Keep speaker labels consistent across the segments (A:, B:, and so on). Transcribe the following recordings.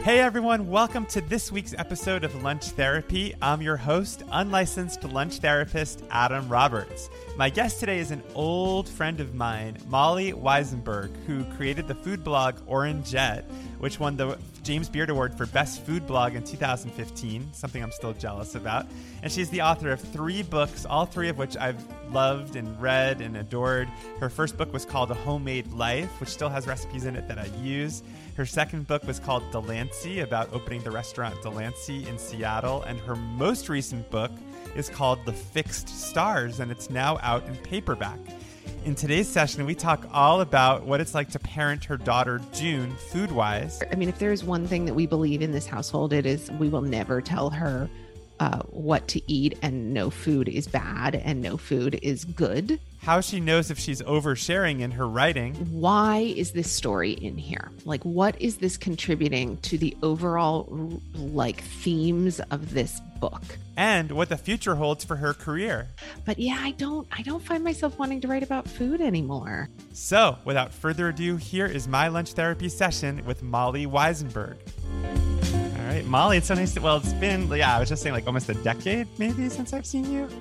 A: Hey everyone, welcome to this week's episode of Lunch Therapy. I'm your host, unlicensed lunch therapist Adam Roberts. My guest today is an old friend of mine, Molly Wizenberg, who created the food blog Orangette, which won the James Beard Award for Best Food Blog in 2015, something I'm still jealous about. And she's the author of 3 books, all 3 of which I've loved and read and adored. Her first book was called A Homemade Life, which still has recipes in it that I use. Her second book was called Delancey, about opening the restaurant Delancey in Seattle. And her most recent book is called The Fixed Stars, and it's now out in paperback. In today's session, we talk all about what it's like to parent her daughter, June, food-wise.
B: I mean, if there's one thing that we believe in this household, it is we will never tell her what to eat, and no food is bad and no food is good.
A: How she knows if she's oversharing in her writing.
B: Why is this story in here? Like, what is this contributing to the overall, themes of this book?
A: And what the future holds for her career.
B: But yeah, I don't find myself wanting to write about food anymore.
A: So, without further ado, here is my lunch therapy session with Molly Wizenberg. All right, Molly, it's so nice it's been, I was just saying almost a decade maybe since I've seen you.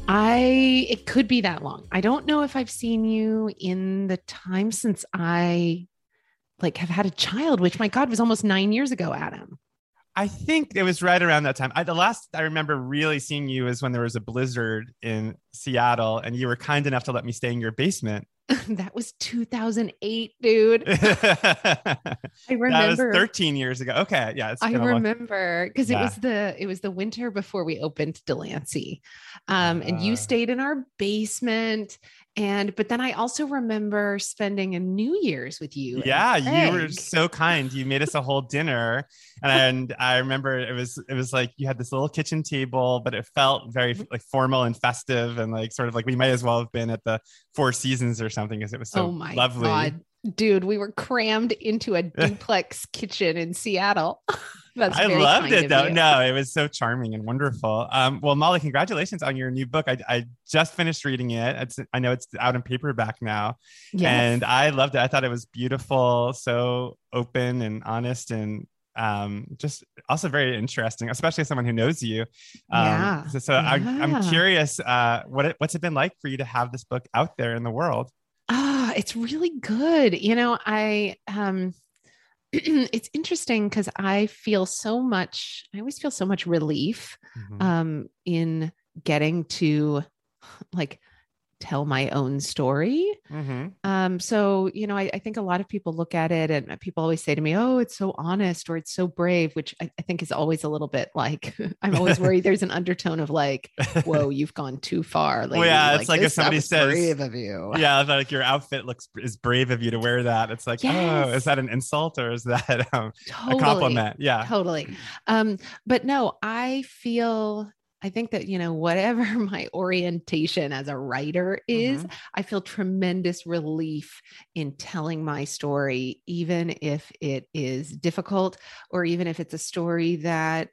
B: It could be that long. I don't know if I've seen you in the time since I have had a child, which, my God, was almost 9 years ago, Adam.
A: I think it was right around that time. The last I remember really seeing you is when there was a blizzard in Seattle and you were kind enough to let me stay in your basement.
B: That was 2008, dude. I remember.
A: That was 13 years ago. Okay. Yeah.
B: I remember because it was the winter before we opened Delancey. And you stayed in our basement. But then I also remember spending a New Year's with you.
A: Yeah, you were so kind. You made us a whole dinner. And I remember it was like you had this little kitchen table, but it felt very formal and festive and we might as well have been at the Four Seasons or something because it was so lovely. God.
B: Dude, we were crammed into a duplex kitchen in Seattle.
A: I loved it though. No, it was so charming and wonderful. Well, Molly, congratulations on your new book. I just finished reading it. I know it's out in paperback now. Yes. And I loved it. I thought it was beautiful, so open and honest and just also very interesting, especially as someone who knows you. I'm curious, what's it been like for you to have this book out there in the world?
B: It's really good. It's interesting because I always feel so much relief in getting to tell my own story. So, I think a lot of people look at it and people always say to me, oh, it's so honest or it's so brave, which I think is always a little bit I'm always worried there's an undertone of whoa, you've gone too far.
A: Well, yeah, it's if somebody says
B: brave of you.
A: Yeah, your outfit is brave of you to wear that. It's yes. Oh, is that an insult or is that a compliment? Yeah,
B: totally. But no, I think that, whatever my orientation as a writer is, I feel tremendous relief in telling my story, even if it is difficult or even if it's a story that,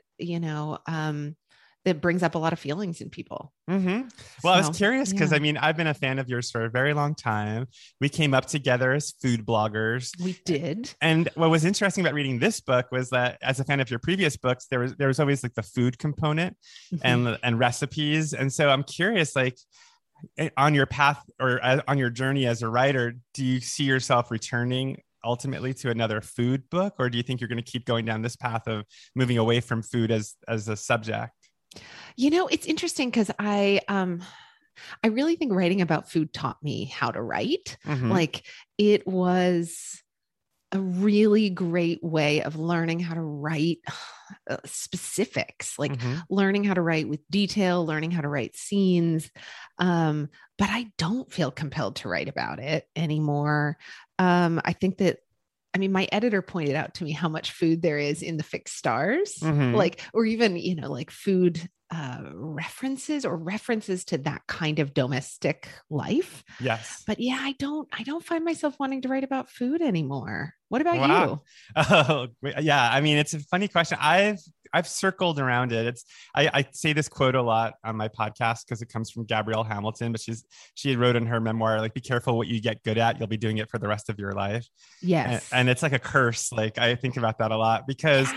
B: that brings up a lot of feelings in people.
A: Well, I was curious because I've been a fan of yours for a very long time. We came up together as food bloggers.
B: We did.
A: And what was interesting about reading this book was that as a fan of your previous books, there was always the food component and recipes. And so I'm curious, on your path or on your journey as a writer, do you see yourself returning ultimately to another food book, or do you think you're going to keep going down this path of moving away from food as a subject?
B: It's interesting because I really think writing about food taught me how to write. It was a really great way of learning how to write specifics, learning how to write with detail, learning how to write scenes. But I don't feel compelled to write about it anymore. I think that my editor pointed out to me how much food there is in the Fixed Stars, or even, food references to that kind of domestic life.
A: Yes.
B: But yeah, I don't find myself wanting to write about food anymore. What about you?
A: Oh, yeah. It's a funny question. I I've circled around it. I say this quote a lot on my podcast because it comes from Gabrielle Hamilton, but she wrote in her memoir, like, be careful what you get good at. You'll be doing it for the rest of your life.
B: Yes.
A: And it's like a curse. Like, I think about that a lot because,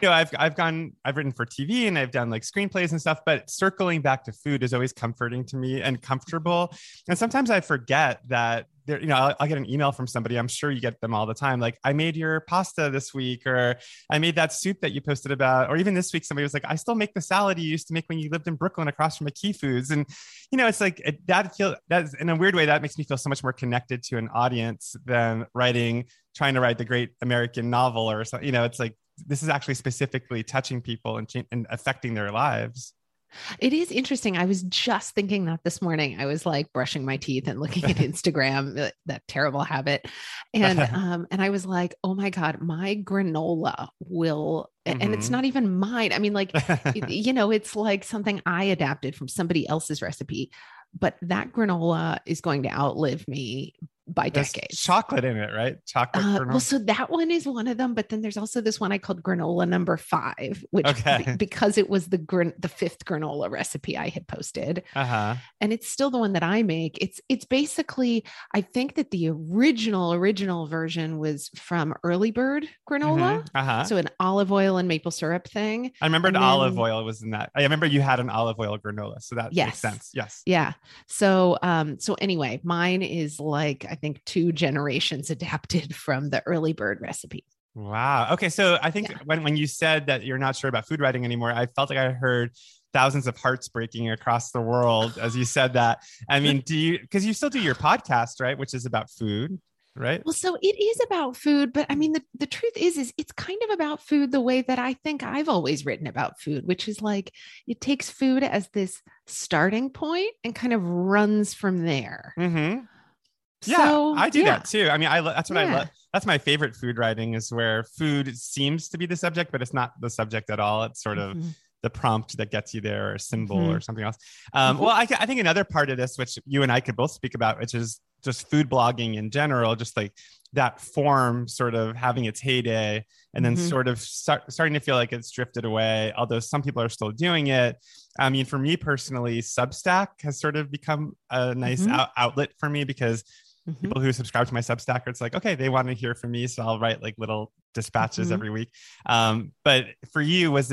A: I've written for TV and I've done like screenplays and stuff, but circling back to food is always comforting to me and comfortable. And sometimes I forget that I'll get an email from somebody. I'm sure you get them all the time. Like, I made your pasta this week, or I made that soup that you posted about. Or even this week, somebody was like, I still make the salad you used to make when you lived in Brooklyn across from McKee Foods. And, it's like that's in a weird way, that makes me feel so much more connected to an audience than trying to write the great American novel or something. It's like, this is actually specifically touching people and affecting their lives.
B: It is interesting. I was just thinking that this morning. I was like brushing my teeth and looking at Instagram, that terrible habit. And and I was like, oh my God, my granola will, and it's not even mine. I mean, like, it's like something I adapted from somebody else's recipe, but that granola is going to outlive me by
A: There's
B: decades.
A: Chocolate in it, right? Chocolate granola.
B: Well, so that one is one of them, but then there's also this one I called granola number 5, which because it was the fifth granola recipe I had posted, and it's still the one that I make. It's basically, I think that the original version was from Early Bird granola, so an olive oil and maple syrup thing.
A: I remember olive oil was in that. I remember you had an olive oil granola, so that makes sense. Yes,
B: yeah. So anyway, mine is like, I think 2 generations adapted from the Early Bird recipe.
A: Wow. Okay. So I think when you said that you're not sure about food writing anymore, I felt like I heard thousands of hearts breaking across the world as you said that. I mean, because you still do your podcast, right? Which is about food, right?
B: Well, so it is about food, but I mean, the truth is it's kind of about food the way that I think I've always written about food, which is like, it takes food as this starting point and kind of runs from there.
A: Mm-hmm. Yeah, I do that too. I mean, that's what I love. That's my favorite food writing, is where food seems to be the subject, but it's not the subject at all. It's sort of the prompt that gets you there, or a symbol or something else. Well, I think another part of this, which you and I could both speak about, which is just food blogging in general, just like that form sort of having its heyday and then sort of starting to feel like it's drifted away, although some people are still doing it. I mean, for me personally, Substack has sort of become a nice outlet for me, because people who subscribe to my Substack, it's like, okay, they want to hear from me, so I'll write like little dispatches every week. But for you, was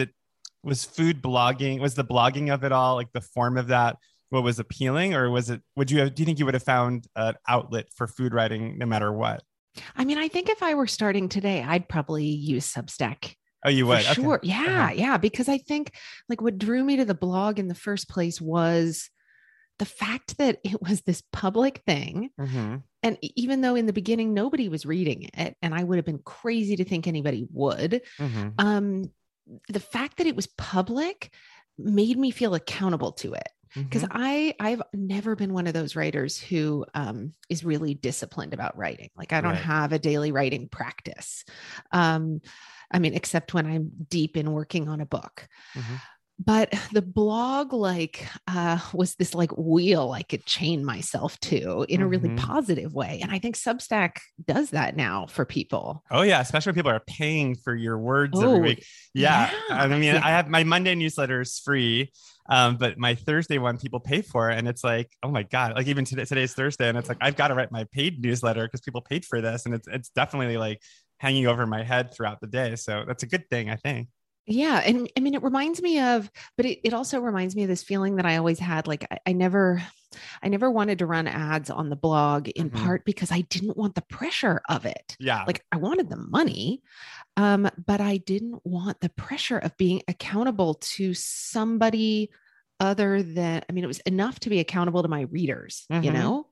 A: food blogging, was the blogging of it all, like the form of that, what was appealing, or do you think you would have found an outlet for food writing no matter what?
B: I mean, I think if I were starting today, I'd probably use Substack.
A: Oh, you would?
B: Sure.
A: Okay.
B: Yeah. Because I think like what drew me to the blog in the first place was the fact that it was this public thing. And even though in the beginning, nobody was reading it, and I would have been crazy to think anybody would, the fact that it was public made me feel accountable to it. Because I've never been one of those writers who is really disciplined about writing. Like, I don't have a daily writing practice. I mean, except when I'm deep in working on a book. But the blog was this like wheel I could chain myself to in a really positive way. And I think Substack does that now for people.
A: Oh yeah. Especially when people are paying for your words every week. Yeah. I mean, I have my Monday newsletter is free. But my Thursday one, people pay for it. And it's like, oh my God, like even today's Thursday. And it's like, I've got to write my paid newsletter because people paid for this. And it's definitely like hanging over my head throughout the day. So that's a good thing, I think.
B: Yeah. And I mean, it reminds me of, but it also reminds me of this feeling that I always had. Like, I never wanted to run ads on the blog, in part because I didn't want the pressure of it.
A: Yeah.
B: Like, I wanted the money, but I didn't want the pressure of being accountable to somebody other than, I mean, it was enough to be accountable to my readers, you know?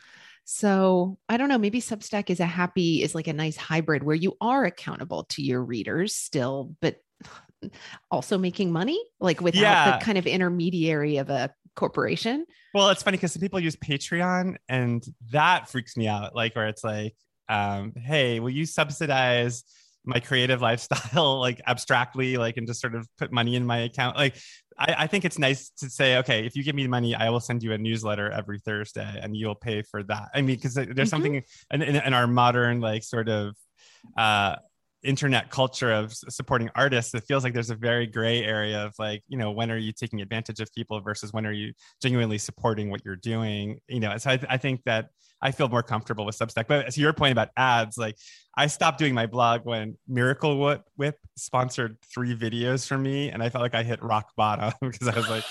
B: So I don't know, maybe Substack is like a nice hybrid where you are accountable to your readers still, but also making money, like without the kind of intermediary of a corporation.
A: Well, it's funny because some people use Patreon, and that freaks me out. Like, where it's like, hey, will you subsidize my creative lifestyle, like abstractly, like, and just sort of put money in my account? Like, I think it's nice to say, okay, if you give me money, I will send you a newsletter every Thursday and you'll pay for that. I mean, because there's something in our modern, like, sort of, internet culture of supporting artists, it feels like there's a very gray area of like, you know, when are you taking advantage of people versus when are you genuinely supporting what you're doing? You know, so I think that I feel more comfortable with Substack. But to your point about ads, like I stopped doing my blog when Miracle Whip sponsored 3 videos from me, and I felt like I hit rock bottom because I was like,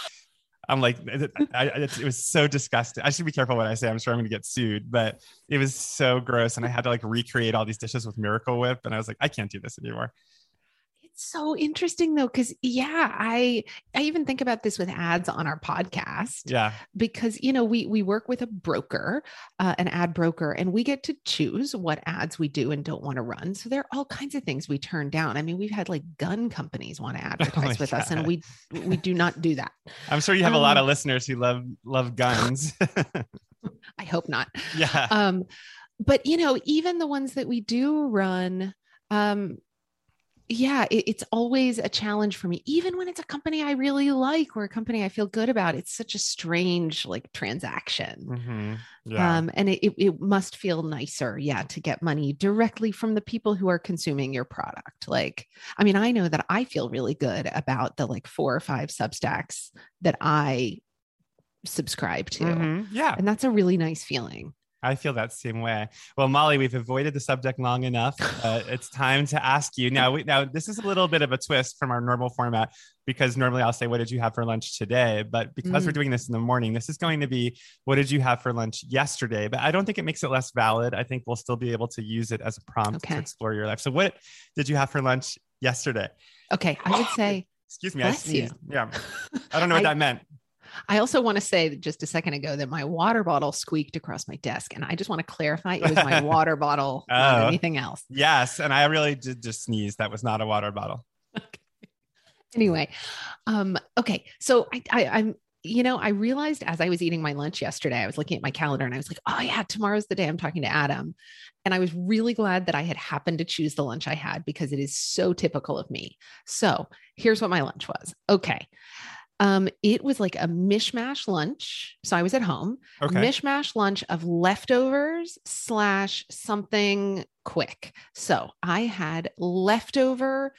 A: it was so disgusting. I should be careful what I say. I'm sure I'm going to get sued, but it was so gross. And I had to like recreate all these dishes with Miracle Whip. And I was like, I can't do this anymore.
B: It's so interesting though, because I even think about this with ads on our podcast.
A: Yeah,
B: because you know we work with a broker, an ad broker, and we get to choose what ads we do and don't want to run. So there are all kinds of things we turn down. I mean, we've had like gun companies want to advertise with us, and we do not do that.
A: I'm sure you have a lot of listeners who love guns.
B: I hope not.
A: Yeah.
B: But you know, even the ones that we do run, yeah, it's always a challenge for me, even when it's a company I really like or a company I feel good about. It's such a strange like transaction.
A: Mm-hmm. Yeah.
B: And it must feel nicer, to get money directly from the people who are consuming your product. Like, I mean, I know that I feel really good about the like 4 or 5 Substacks that I subscribe to.
A: Mm-hmm. Yeah.
B: And that's a really nice feeling.
A: I feel that same way. Well, Molly, we've avoided the subject long enough. It's time to ask you. Now, this is a little bit of a twist from our normal format, because normally I'll say, what did you have for lunch today? But because we're doing this in the morning, this is going to be, what did you have for lunch yesterday? But I don't think it makes it less valid. I think we'll still be able to use it as a prompt to explore your life. So what did you have for lunch yesterday?
B: Okay. I would say,
A: excuse me, I sneezed. Yeah. I don't know what that meant.
B: I also want to say just a second ago that my water bottle squeaked across my desk. And I just want to clarify, it was my water bottle, not anything else.
A: Yes. And I really did just sneeze. That was not a water bottle.
B: Okay. Anyway. Okay. So I'm, I realized as I was eating my lunch yesterday, I was looking at my calendar and I was like, oh yeah, tomorrow's the day I'm talking to Adam. And I was really glad that I had happened to choose the lunch I had, because it is so typical of me. So here's what my lunch was. Okay. It was like a mishmash lunch. So I was at home, mishmash lunch of leftovers / something quick. So I had leftover.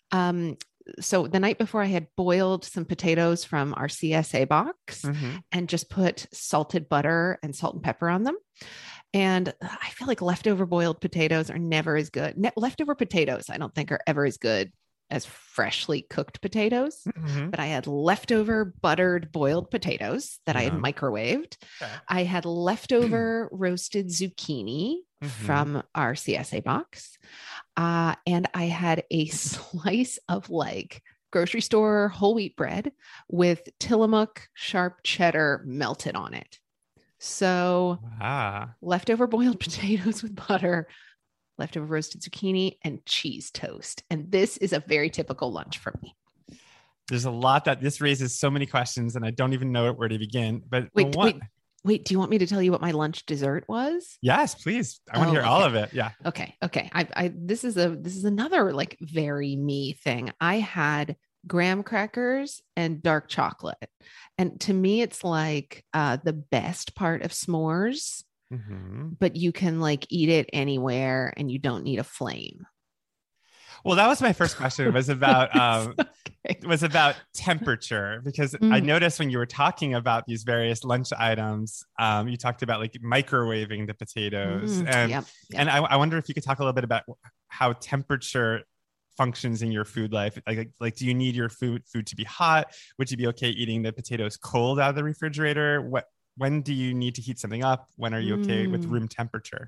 B: So the night before I had boiled some potatoes from our CSA box and just put salted butter and salt and pepper on them. And I feel like leftover boiled potatoes are never as good. Leftover potatoes, I don't think, are ever as good as freshly cooked potatoes, but I had leftover buttered boiled potatoes that I had microwaved. Okay. I had leftover roasted zucchini from our CSA box. And I had a slice of like grocery store whole wheat bread with Tillamook sharp cheddar melted on it. So leftover boiled potatoes with butter, leftover roasted zucchini, and cheese toast. And this is a very typical lunch for me.
A: There's a lot that this raises so many questions, and I don't even know where to begin. But
B: wait, do you want me to tell you what my lunch dessert was?
A: Yes, please. I want to hear all of it. Yeah.
B: Okay. This is another like very me thing. I had graham crackers and dark chocolate. And to me, it's like the best part of s'mores. But you can like eat it anywhere and you don't need a flame.
A: Well, that was my first question. It was about it was about temperature, because I noticed when you were talking about these various lunch items, you talked about like microwaving the potatoes, and I wonder if you could talk a little bit about how temperature functions in your food life. Like, do you need your food to be hot? Would you be okay eating the potatoes cold out of the refrigerator? When do you need to heat something up? When are you okay with room temperature?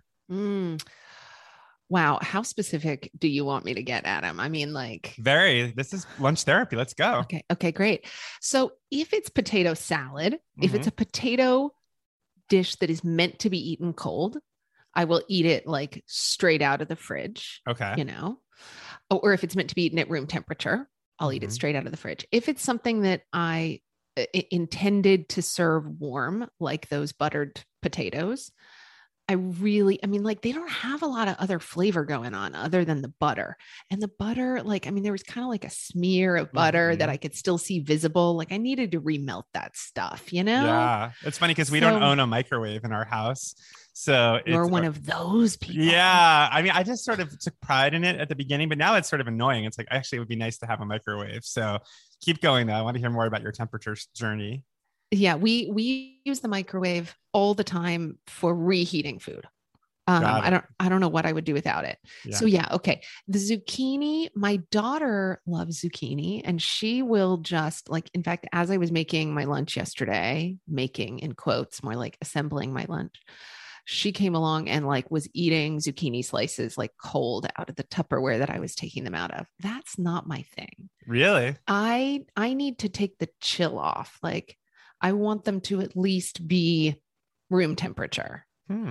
B: Wow. How specific do you want me to get, Adam? I mean, like
A: this is lunch therapy. Let's go.
B: Okay, great. So if it's potato salad, if it's a potato dish that is meant to be eaten cold, I will eat it like straight out of the fridge. Okay. Or if it's meant to be eaten at room temperature, I'll eat it straight out of the fridge. If it's something that I intended to serve warm, like those buttered potatoes, I mean, like they don't have a lot of other flavor going on other than the butter. And the butter, like, I mean, there was kind of like a smear of butter that I could still see visible. Like I needed to remelt that stuff, you know?
A: Yeah. It's funny because we don't
B: So
A: own a microwave in our house. So
B: you're
A: it's,
B: one of those people.
A: yeah. I mean, I just sort of took pride in it at the beginning, but now it's sort of annoying. It's like, actually, it would be nice to have a microwave. So keep going though. I want to hear more about your temperature journey.
B: Yeah, we use the microwave all the time for reheating food.
A: Got it.
B: I don't know what I would do without it.
A: Yeah.
B: So yeah, okay. The zucchini, my daughter loves zucchini and she will just like, in fact, as I was making my lunch yesterday, making in quotes, more like assembling my lunch, she came along and like was eating zucchini slices like cold out of the Tupperware that I was taking them out of. That's not my thing.
A: Really?
B: I need to take the chill off. Like I want them to at least be room temperature.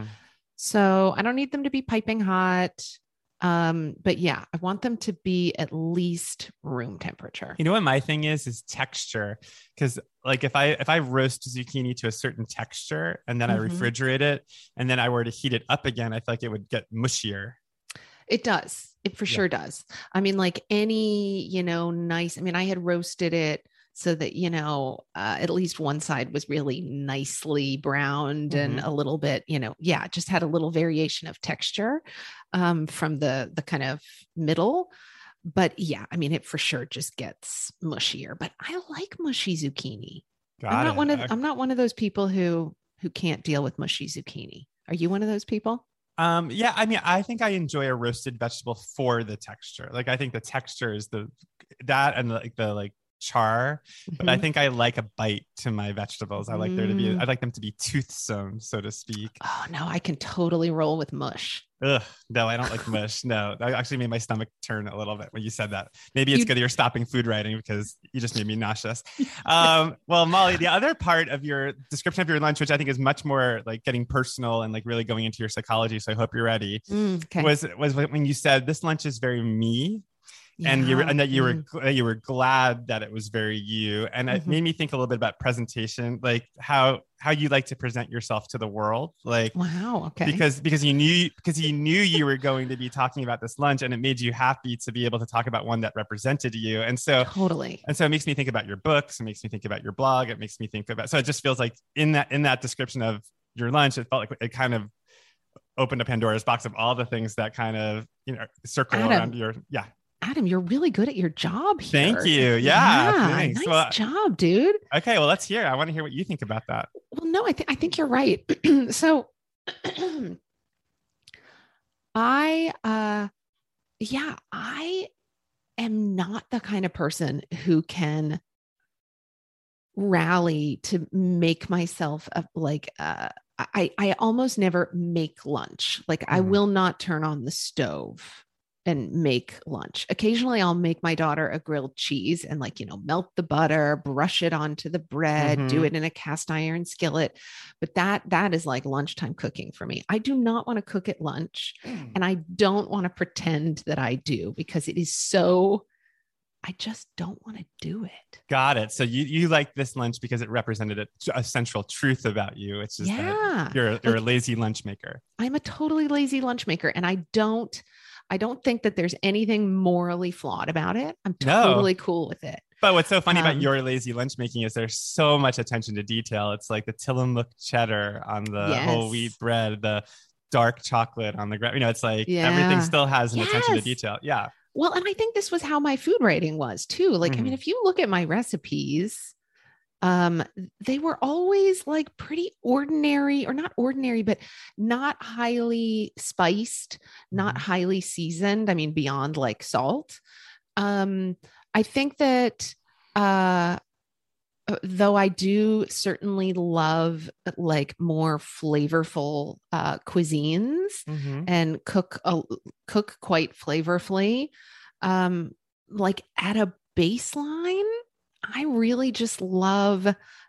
B: So I don't need them to be piping hot. But yeah, I want them to be at least room temperature.
A: You know what my thing is texture. Because like if I roast zucchini to a certain texture and then I refrigerate it and then I were to heat it up again, I feel like it would get mushier.
B: It does. It for sure does. I mean, like any, nice, I mean, I had roasted it so that, at least one side was really nicely browned and a little bit, just had a little variation of texture from the kind of middle. But yeah, I mean, it for sure just gets mushier, but I like mushy zucchini. I'm not one of those people who can't deal with mushy zucchini. Are you one of those people?
A: Yeah, I mean, I think I enjoy a roasted vegetable for the texture. Like I think the texture is that and the char, but I think I like a bite to my vegetables. I like I like them to be toothsome, so to speak.
B: Oh no, I can totally roll with mush.
A: Ugh, no, I don't like mush. No, that actually made my stomach turn a little bit when you said that. Maybe it's good you're stopping food writing because you just made me nauseous. Well, Molly, the other part of your description of your lunch, which I think is much more like getting personal and like really going into your psychology, so I hope you're ready, was when you said this lunch is very me. And you were glad that it was very you, and it made me think a little bit about presentation, like how you like to present yourself to the world. Like,
B: wow, okay,
A: because you knew you were going to be talking about this lunch, and it made you happy to be able to talk about one that represented you. And so it makes me think about your books. It makes me think about your blog. It makes me think about. So it just feels like in that description of your lunch, it felt like it kind of opened a Pandora's box of all the things that kind of circle around your
B: Adam, you're really good at your job here.
A: Thank you. Yeah. Thanks.
B: Nice job, dude.
A: Okay. Well, let's hear. I want to hear what you think about that.
B: Well, no, I think you're right. So I am not the kind of person who can rally to make myself I almost never make lunch. Like I will not turn on the stove and make lunch. Occasionally I'll make my daughter a grilled cheese and melt the butter, brush it onto the bread, do it in a cast iron skillet. But that is like lunchtime cooking for me. I do not want to cook at lunch and I don't want to pretend that I do because it is I just don't want to do it.
A: Got it. So you like this lunch because it represented a central truth about you. It's just that you're a lazy lunch maker.
B: I'm a totally lazy lunch maker and I don't think that there's anything morally flawed about it. I'm totally cool with it.
A: But what's so funny about your lazy lunch making is there's so much attention to detail. It's like the Tillamook cheddar on the whole wheat bread, the dark chocolate on the ground. It's like everything still has an attention to detail. Yeah.
B: Well, and I think this was how my food writing was too. Like, I mean, if you look at my recipes, they were always like pretty ordinary, or not ordinary, but not highly spiced, not highly seasoned. I mean, beyond like salt. I think that, though I do certainly love like more flavorful cuisines and cook quite flavorfully, like at a baseline, I really just love,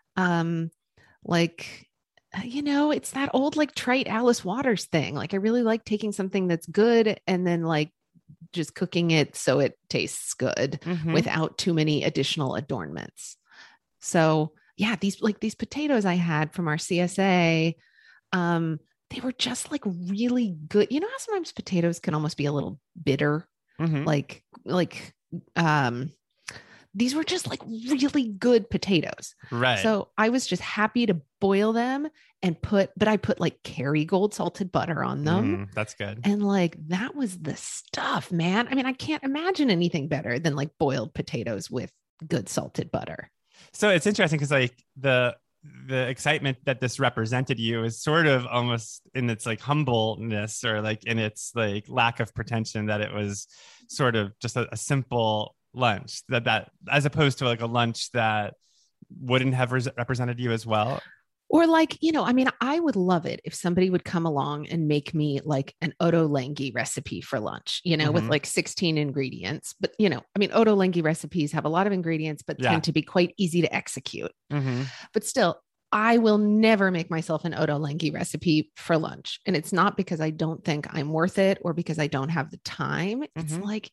B: it's that old, like trite Alice Waters thing. Like, I really like taking something that's good and then like just cooking it so it tastes good without too many additional adornments. So yeah, these potatoes I had from our CSA, they were just like really good. You know how sometimes potatoes can almost be a little bitter,
A: Mm-hmm.
B: like um these were just like really good potatoes.
A: Right.
B: So I was just happy to boil them and but I put like Kerrygold salted butter on them.
A: That's good.
B: And like, that was the stuff, man. I mean, I can't imagine anything better than like boiled potatoes with good salted butter.
A: So it's interesting because like the excitement that this represented you is sort of almost in its like humbleness or like in its like lack of pretension, that it was sort of just a simple lunch that as opposed to like a lunch that wouldn't have represented you as well.
B: Or like, I mean, I would love it if somebody would come along and make me like an ottolenghi recipe for lunch, with like 16 ingredients. But, I mean, ottolenghi recipes have a lot of ingredients, but tend to be quite easy to execute. But still, I will never make myself an ottolenghi recipe for lunch. And it's not because I don't think I'm worth it or because I don't have the time. It's like,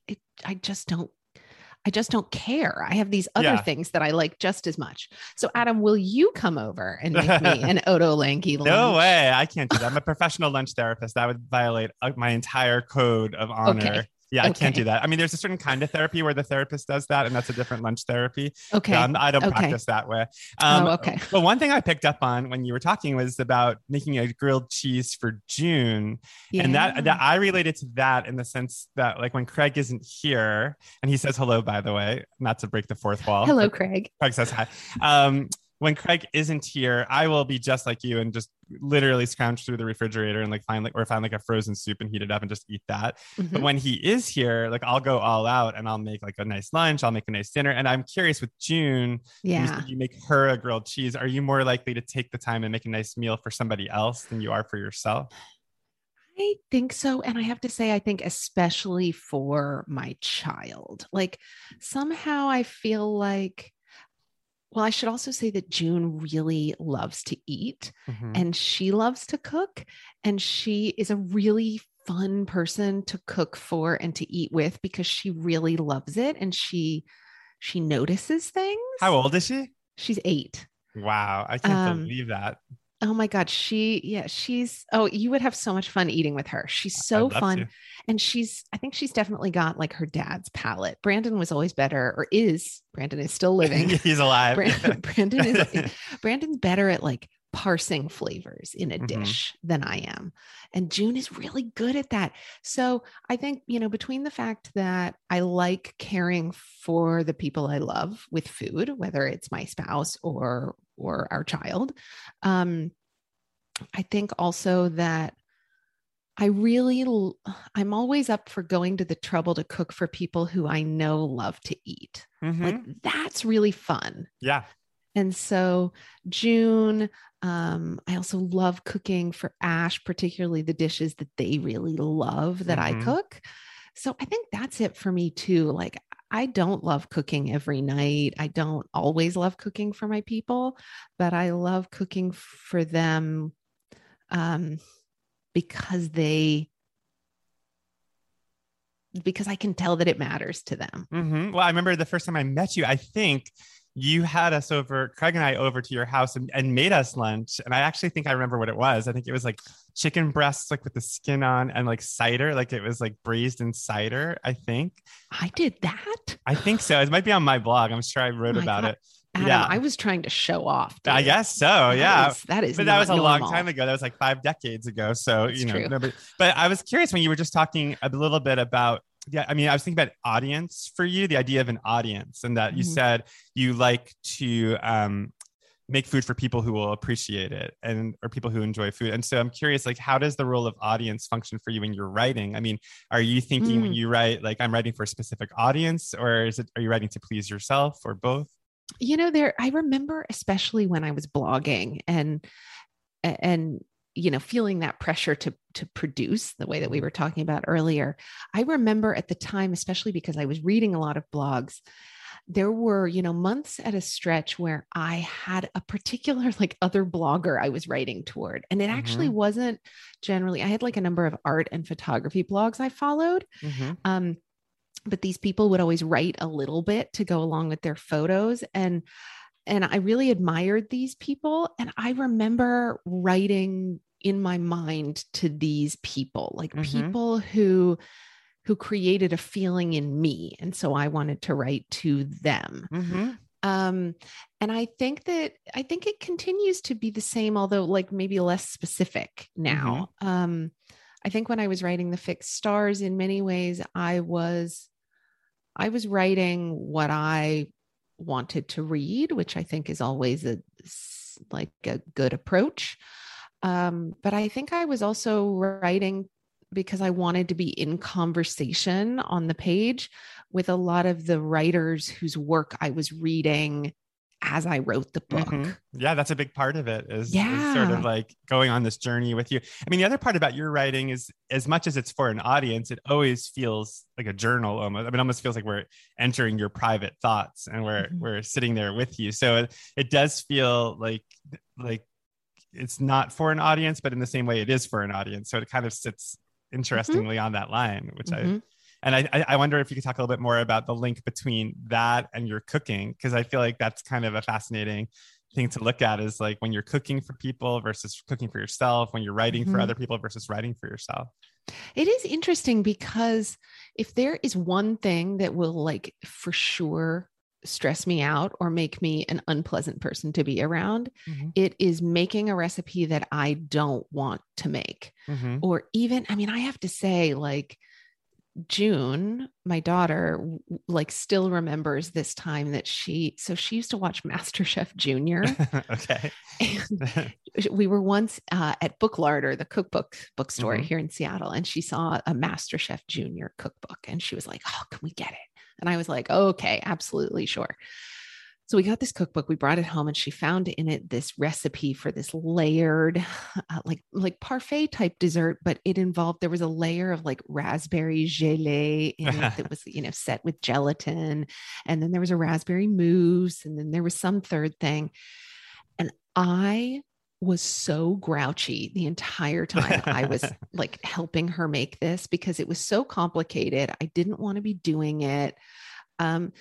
B: I just don't care. I have these other things that I like just as much. So, Adam, will you come over and make me an ottolenghi lunch?
A: No way. I can't do that. I'm a professional lunch therapist. That would violate my entire code of honor.
B: Okay.
A: Yeah, I can't do that. I mean, there's a certain kind of therapy where the therapist does that, and that's a different lunch therapy.
B: Okay.
A: I don't practice that way.
B: Okay.
A: But one thing I picked up on when you were talking was about making a grilled cheese for June.
B: Yeah.
A: And that I related to that in the sense that like when Craig isn't here, and he says hello, by the way, not to break the fourth wall.
B: Hello, Craig.
A: Craig says hi. When Craig isn't here, I will be just like you and just literally scrounge through the refrigerator and like find a frozen soup and heat it up and just eat that. But when he is here, like I'll go all out and I'll make like a nice lunch. I'll make a nice dinner. And I'm curious with June, you make her a grilled cheese. Are you more likely to take the time and make a nice meal for somebody else than you are for yourself?
B: I think so. And I have to say, I think especially for my child, like somehow I feel like, well, I should also say that June really loves to eat and she loves to cook. And she is a really fun person to cook for and to eat with because she really loves it. And she notices things.
A: How old is she?
B: She's 8.
A: Wow. I can't believe that.
B: Oh my God. You would have so much fun eating with her. She's so fun. To. And I think she's definitely got like her dad's palate. Brandon was always better Brandon is still living.
A: He's alive.
B: Brandon's better at like parsing flavors in a dish than I am. And June is really good at that. So I think, between the fact that I like caring for the people I love with food, whether it's my spouse or our child, I think also that I'm always up for going to the trouble to cook for people who I know love to eat. Like that's really fun.
A: Yeah.
B: And so June, I also love cooking for Ash, particularly the dishes that they really love that I cook. So I think that's it for me too. Like I don't love cooking every night. I don't always love cooking for my people, but I love cooking for them because I can tell that it matters to them.
A: Well, I remember the first time I met you, I think you had us over, Craig and I, over to your house and made us lunch. And I actually think I remember what it was. I think it was like chicken breasts, like with the skin on, and like cider, like it was like braised in cider, I think.
B: I did that?
A: I think so. It might be on my blog. I'm sure I wrote about it.
B: Adam, yeah. I was trying to show off. Dude.
A: I guess so. Yeah.
B: That is
A: but that was a long time ago. That was like 5 decades ago. So,
B: That's true.
A: But I was curious when you were just talking a little bit about, I mean, I was thinking about audience for you, the idea of an audience, and that you said you like to make food for people who will appreciate it or people who enjoy food. And so I'm curious, like, how does the role of audience function for you when you're writing? I mean, are you thinking when you write, like, I'm writing for a specific audience, or are you writing to please yourself, or both?
B: I remember, especially when I was blogging and feeling that pressure to produce the way that we were talking about earlier. I remember at the time, especially because I was reading a lot of blogs, there were, months at a stretch where I had a particular like other blogger I was writing toward. And it actually wasn't generally, I had like a number of art and photography blogs I followed. But these people would always write a little bit to go along with their photos. And I really admired these people. And I remember writing, in my mind to these people, like
A: Mhm.
B: people who created a feeling in me. And so I wanted to write to them.
A: Mhm.
B: And I think it continues to be the same, although like maybe less specific now. I think when I was writing The Fixed Stars, in many ways, I was writing what I wanted to read, which I think is always like a good approach. But I think I was also writing because I wanted to be in conversation on the page with a lot of the writers whose work I was reading as I wrote the book.
A: Mm-hmm. Yeah, that's a big part of it is sort of
B: Yeah.
A: like going on this journey with you. I mean, the other part about your writing is as much as it's for an audience, it always feels like a journal almost. I mean, it almost feels like we're entering your private thoughts and we're sitting there with you. So it does feel like it's not for an audience, but in the same way it is for an audience. So it kind of sits interestingly on that line, which I wonder if you could talk a little bit more about the link between that and your cooking, because I feel like that's kind of a fascinating thing to look at, is like when you're cooking for people versus cooking for yourself, when you're writing for other people versus writing for yourself.
B: It is interesting because if there is one thing that will like for sure stress me out or make me an unpleasant person to be around, it is making a recipe that I don't want to make. Or even, I mean, I have to say, like, June, my daughter, like still remembers this time that she used to watch MasterChef Junior.
A: Okay.
B: And we were once at Book Larder, the cookbook bookstore here in Seattle, and she saw a MasterChef Junior cookbook and she was like, "Oh, can we get it?" And I was like, "Okay, absolutely, sure." So we got this cookbook, we brought it home, and she found in it this recipe for this layered, like parfait type dessert, but there was a layer of like raspberry gelée in it that was, set with gelatin. And then there was a raspberry mousse. And then there was some third thing. And I was so grouchy the entire time I was like helping her make this because it was so complicated. I didn't want to be doing it. And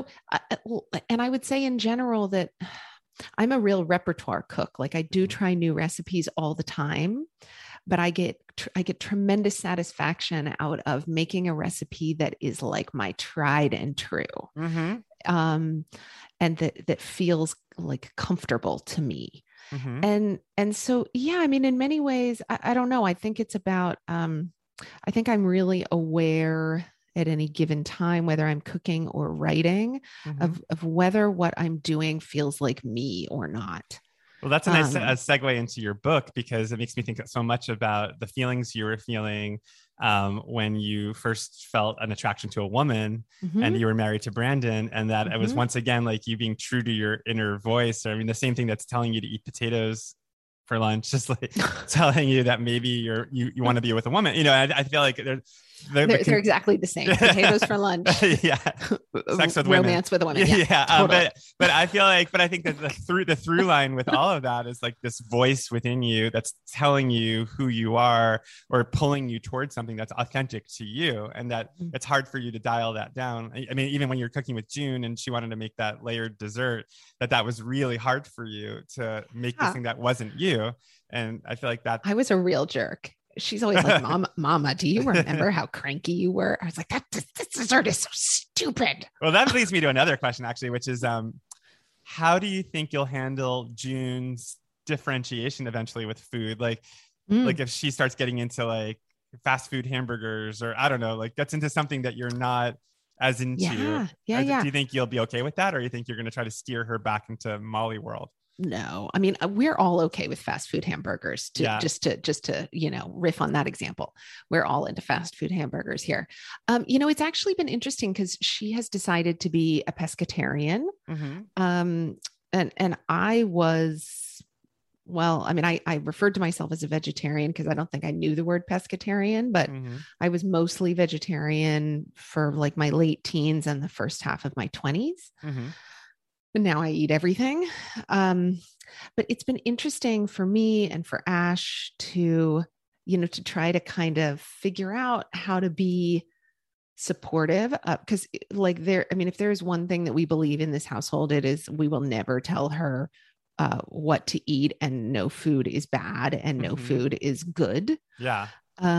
B: I would say in general that I'm a real repertoire cook. Like I do try new recipes all the time, but I get tremendous satisfaction out of making a recipe that is like my tried and true. And that feels like comfortable to me. And so, yeah, I mean, in many ways, I don't know. I think it's about, I think I'm really aware at any given time, whether I'm cooking or writing, of whether what I'm doing feels like me or not.
A: Well, that's a nice segue into your book, because it makes me think so much about the feelings you were feeling when you first felt an attraction to a woman and you were married to Brandon, and that it was once again like you being true to your inner voice. Or I mean, the same thing that's telling you to eat potatoes for lunch, just like telling you that maybe you want to be with a woman. I feel like they're
B: exactly the same. Potatoes for lunch.
A: Yeah. Sex with
B: romance
A: women.
B: with a woman. Yeah.
A: Totally. But I feel like, I think that the through line with all of that is like this voice within you that's telling you who you are, or pulling you towards something that's authentic to you. And that it's hard for you to dial that down. I mean, even when you're cooking with June and she wanted to make that layered dessert, that was really hard for you to make this thing that wasn't you. And I feel like that
B: I was a real jerk. She's always like, Mama, do you remember how cranky you were? I was like, this dessert is so stupid.
A: Well, that leads me to another question, actually, which is, how do you think you'll handle June's differentiation eventually with food? Like if she starts getting into like fast food hamburgers, or I don't know, like gets into something that you're not as into.
B: Yeah.
A: Do you think you'll be okay with that? Or you think you're going to try to steer her back into Molly world?
B: No, I mean, we're all okay with fast food hamburgers just to, riff on that example. We're all into fast food hamburgers here. It's actually been interesting because she has decided to be a pescatarian. And I was, well, I mean, I referred to myself as a vegetarian because I don't think I knew the word pescatarian, but I was mostly vegetarian for like my late teens and the first half of my 20s. And now I eat everything. But it's been interesting for me and for Ash to try to kind of figure out how to be supportive, because if there is one thing that we believe in this household, it is we will never tell her what to eat, and no food is bad and no food is good.
A: Yeah.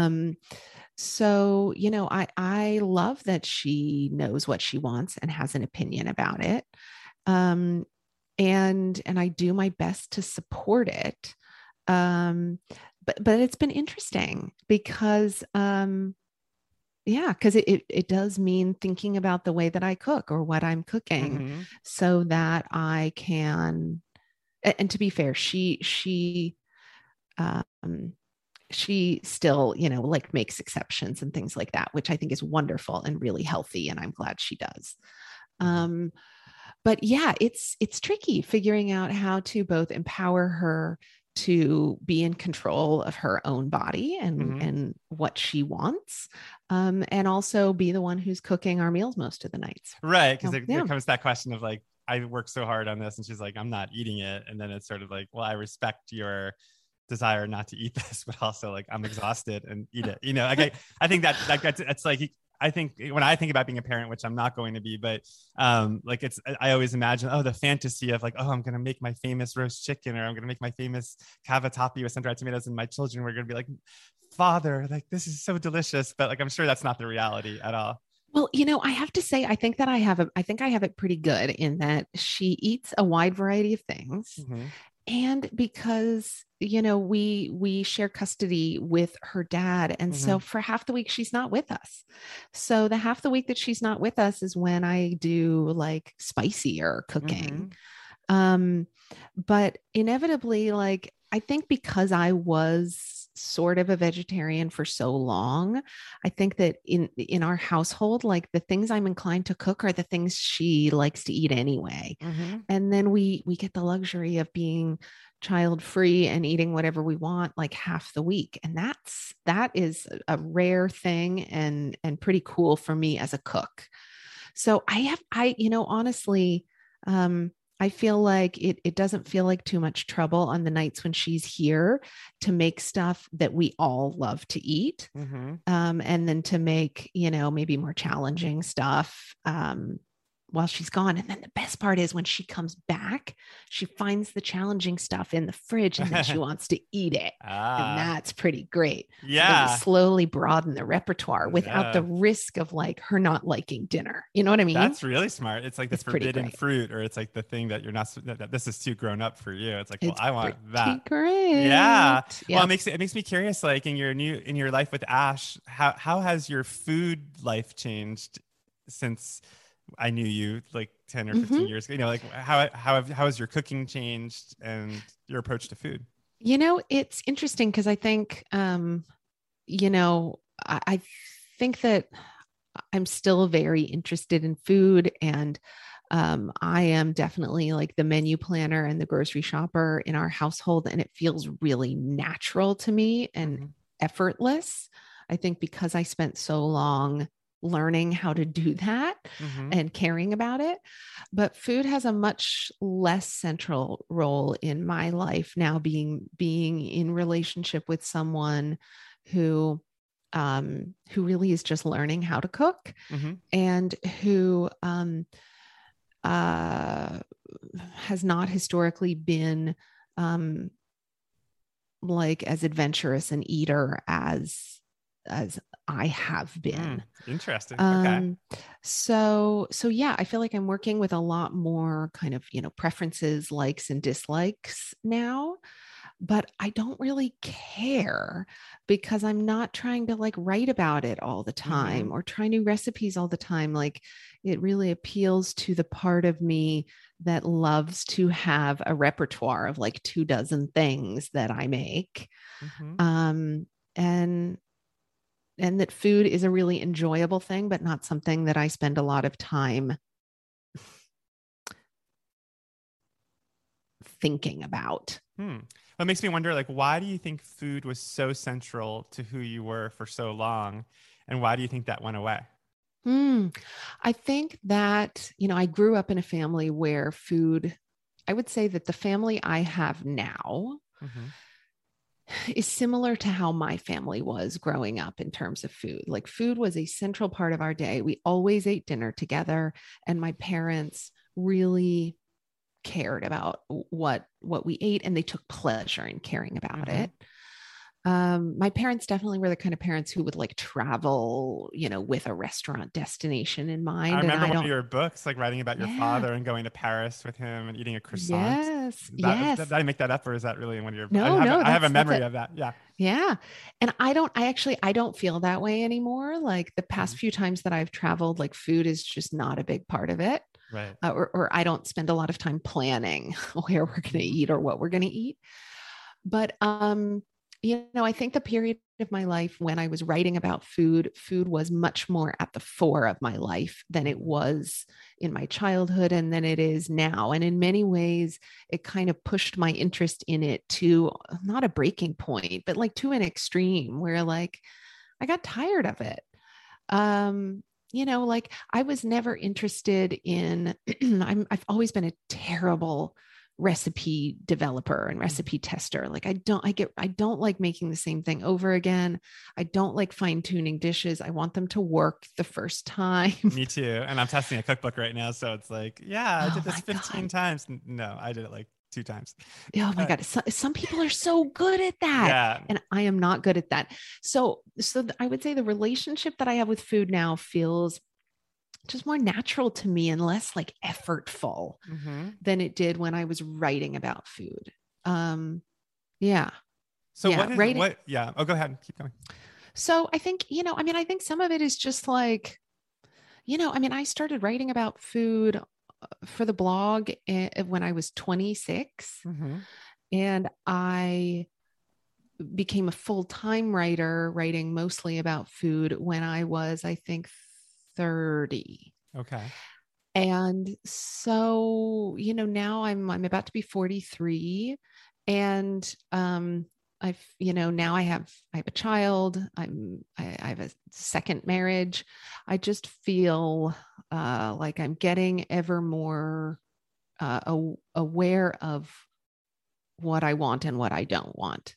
B: So, I love that she knows what she wants and has an opinion about it. And I do my best to support it. But it's been interesting because, because it does mean thinking about the way that I cook or what I'm cooking so that I can, and to be fair, she still, like makes exceptions and things like that, which I think is wonderful and really healthy. And I'm glad she does. But yeah, it's tricky figuring out how to both empower her to be in control of her own body and what she wants, and also be the one who's cooking our meals most of the nights.
A: Right, because there comes that question of like, I work so hard on this, and she's like, I'm not eating it, and then it's sort of like, well, I respect your desire not to eat this, but also like I'm exhausted and eat it. Like I think that's like, I think when I think about being a parent, which I'm not going to be, but like I always imagine, the fantasy of like, I'm going to make my famous roast chicken, or I'm going to make my famous cavatappi with sun-dried tomatoes, and my children were going to be like, Father, like this is so delicious. But like, I'm sure that's not the reality at all.
B: Well, I have to say, I think I have it pretty good in that she eats a wide variety of things. And because, we share custody with her dad. And so for half the week, she's not with us. So the half the week that she's not with us is when I do like spicier cooking. But inevitably, like, I think because I was sort of a vegetarian for so long, I think that in our household, like the things I'm inclined to cook are the things she likes to eat anyway. And then we get the luxury of being child free and eating whatever we want like half the week. And that is a rare thing and pretty cool for me as a cook. So honestly, I feel like it doesn't feel like too much trouble on the nights when she's here to make stuff that we all love to eat. And then to make, maybe more challenging stuff while she's gone. And then the best part is when she comes back, she finds the challenging stuff in the fridge and then she wants to eat it. And that's pretty great.
A: Yeah.
B: So then we slowly broaden the repertoire without the risk of like her not liking dinner. You know what I mean?
A: That's really smart. It's like the forbidden fruit, or it's like the thing that you're not, that this is too grown up for you. It's like, well, I want that.
B: Great.
A: Yeah. Well, it makes me curious, like in your life with Ash, how has your food life changed since I knew you like 10 or 15 years ago? Like how has your cooking changed and your approach to food?
B: It's interesting because I think, I think that I'm still very interested in food, and I am definitely like the menu planner and the grocery shopper in our household, and it feels really natural to me and effortless. I think because I spent so long learning how to do that and caring about it. But food has a much less central role in my life now, being in relationship with someone who really is just learning how to cook and who has not historically been like as adventurous an eater as I have been.
A: Interesting. Okay.
B: So yeah, I feel like I'm working with a lot more kind of, preferences, likes and dislikes now, but I don't really care because I'm not trying to like write about it all the time or try new recipes all the time. Like it really appeals to the part of me that loves to have a repertoire of like 24 things that I make. And that food is a really enjoyable thing, but not something that I spend a lot of time thinking about.
A: Well, it makes me wonder, like, why do you think food was so central to who you were for so long? And why do you think that went away?
B: I think that, I grew up in a family where food, I would say that the family I have now is similar to how my family was growing up in terms of food. Like food was a central part of our day. We always ate dinner together, and my parents really cared about what we ate, and they took pleasure in caring about it. My parents definitely were the kind of parents who would like travel, with a restaurant destination in mind.
A: I remember
B: And
A: one of your books, like writing about your father and going to Paris with him and eating a croissant.
B: Yes.
A: Did I make that up, or is that really one of your?
B: No,
A: I have a memory of that. Yeah.
B: Yeah. And I don't feel that way anymore. Like the past few times that I've traveled, like food is just not a big part of it.
A: Right.
B: Or I don't spend a lot of time planning where we're going to eat or what we're going to eat. But, I think the period of my life when I was writing about food was much more at the fore of my life than it was in my childhood and than it is now. And in many ways, it kind of pushed my interest in it to not a breaking point, but like to an extreme where like I got tired of it. Like I was never interested in, I've always been a terrible recipe developer and recipe tester. Like I don't like making the same thing over again. I don't like fine tuning dishes. I want them to work the first time.
A: Me too. And I'm testing a cookbook right now. So it's like, I did this 15 times. No, I did it like 2 times.
B: Oh my God. Some people are so good at that.
A: Yeah.
B: And I am not good at that. So I would say the relationship that I have with food now feels just more natural to me and less like effortful than it did when I was writing about food. Yeah.
A: So Oh, go ahead. Keep going.
B: So I think, I think some of it is just like, I started writing about food for the blog when I was 26 and I became a full-time writer writing mostly about food when I was, I think, 30.
A: Okay.
B: And so, now I'm about to be 43 and, now I have a child. I have a second marriage. I just feel, like I'm getting ever more, aware of what I want and what I don't want.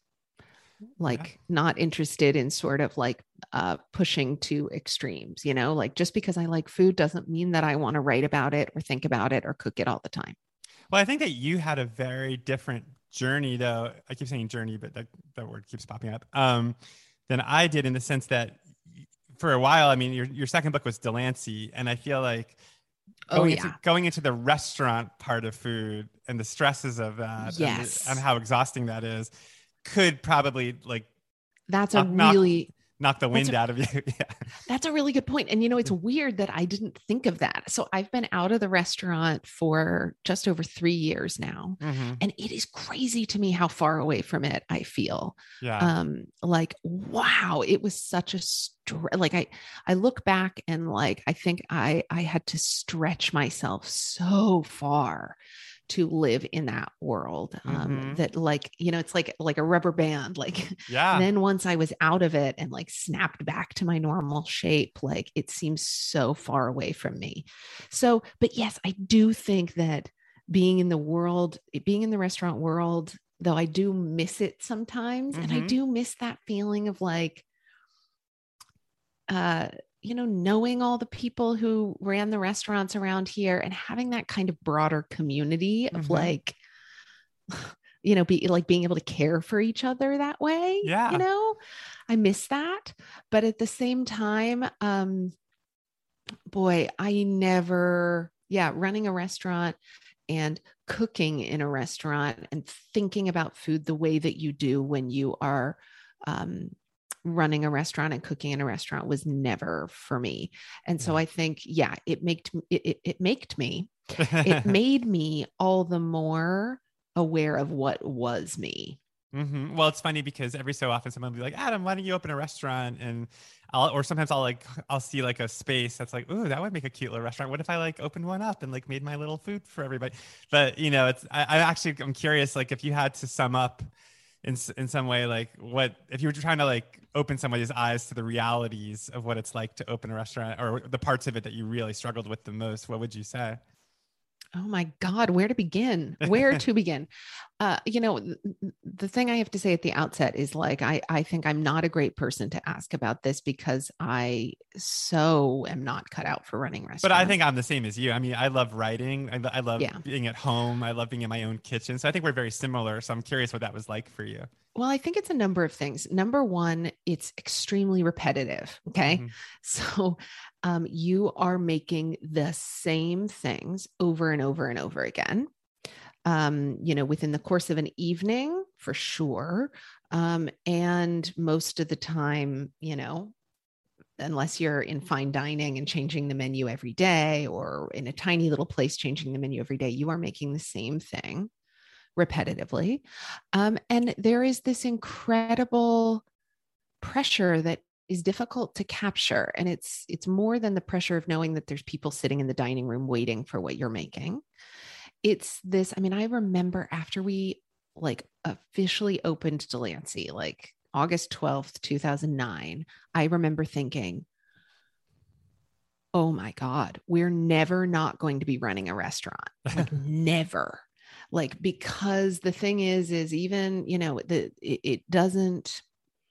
B: Not interested in sort of like pushing to extremes, like just because I like food doesn't mean that I want to write about it or think about it or cook it all the time.
A: Well, I think that you had a very different journey, though. I keep saying journey, but that word keeps popping up, than I did, in the sense that for a while, I mean, your second book was Delancey, and I feel like going into the restaurant part of food and the stresses of that,
B: yes,
A: and how exhausting that is, could probably like knock the wind out of you. Yeah.
B: That's a really good point. And, it's weird that I didn't think of that. So I've been out of the restaurant for just over 3 years now. And it is crazy to me how far away from it I feel.
A: Yeah.
B: Like, wow, it was such a like, I look back and like, I think I had to stretch myself so far to live in that world, that like, it's like a rubber band, like, then once I was out of it and like snapped back to my normal shape, like it seems so far away from me. So, but yes, I do think that being in the restaurant world, though I do miss it sometimes. And I do miss that feeling of like, knowing all the people who ran the restaurants around here and having that kind of broader community of like, being able to care for each other that way.
A: Yeah.
B: I miss that. But at the same time, running a restaurant and cooking in a restaurant and thinking about food the way that you do when you are, running a restaurant and cooking in a restaurant was never for me. And so I think, it made me all the more aware of what was me.
A: Well, it's funny because every so often someone will be like, Adam, why don't you open a restaurant? And sometimes I'll see like a space that's like, ooh, that would make a cute little restaurant. What if I like opened one up and like made my little food for everybody? But I'm curious, like if you had to sum up in some way, like what, if you were trying to like open somebody's eyes to the realities of what it's like to open a restaurant, or the parts of it that you really struggled with the most, what would you say?
B: Oh my God, where to begin? Where to begin? The thing I have to say at the outset is like, I think I'm not a great person to ask about this because I so am not cut out for running
A: But I
B: restaurants.
A: think I'm the same as you. I mean, I love writing. I love
B: Yeah.
A: being at home. I love being in my own kitchen. So I think we're very similar. So I'm curious what that was like for you.
B: Well, I think it's a number of things. Number one, it's extremely repetitive. Okay.
A: Mm-hmm.
B: So you are making the same things over and over and over again, within the course of an evening for sure. And most of the time, unless you're in fine dining and changing the menu every day or in a tiny little place changing the menu every day, you are making the same thing repetitively. And there is this incredible pressure that is difficult to capture. And it's more than the pressure of knowing that there's people sitting in the dining room waiting for what you're making. It's this, I mean, I remember after we like officially opened Delancey, like August 12th, 2009, I remember thinking, oh my God, we're never not going to be running a restaurant. Like never. Like, because the thing is even, it doesn't,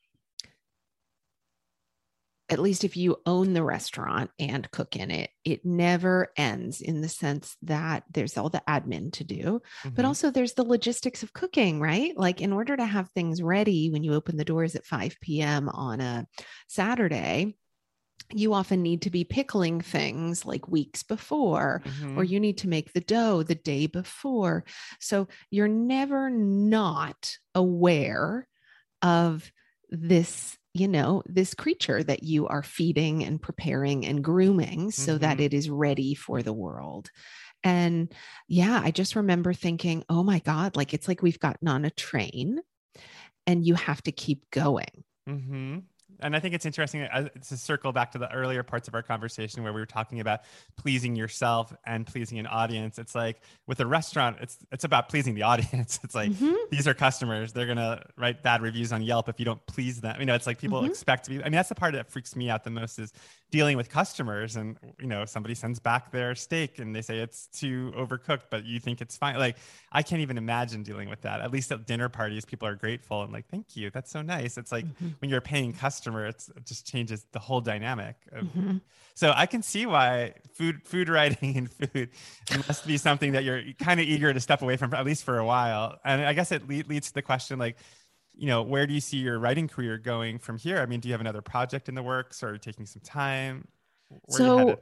B: at least if you own the restaurant and cook in it, it never ends in the sense that there's all the admin to do, but
A: Mm-hmm.
B: also there's the logistics of cooking, right? Like in order to have things ready when you open the doors at 5 p.m. on a Saturday, you often need to be pickling things like weeks before, or
A: Mm-hmm.
B: you need to make the dough the day before. So you're never not aware of this, this creature that you are feeding and preparing and grooming so that
A: Mm-hmm.
B: it is ready for the world. And yeah, I just remember thinking, oh my God, like it's like we've gotten on a train and you have to keep going.
A: Mm-hmm. And I think it's interesting to circle back to the earlier parts of our conversation where we were talking about pleasing yourself and pleasing an audience. It's like with a restaurant, it's about pleasing the audience. It's like
B: Mm-hmm,
A: these are customers. They're gonna write bad reviews on Yelp if you don't please them. It's like people
B: mm-hmm,
A: expect to be. I mean, that's the part that freaks me out the most is dealing with customers. And somebody sends back their steak and they say it's too overcooked, but you think it's fine. Like I can't even imagine dealing with that. At least at dinner parties, people are grateful and like, thank you. That's so nice. It's like
B: mm-hmm,
A: when you're a paying customer, it just changes the whole dynamic.
B: mm-hmm.
A: So I can see why food writing and food must be something that you're kind of eager to step away from, at least for a while. And I guess it leads to the question, like, where do you see your writing career going from here? I mean, do you have another project in the works or taking some time? Where are you headed?
B: So,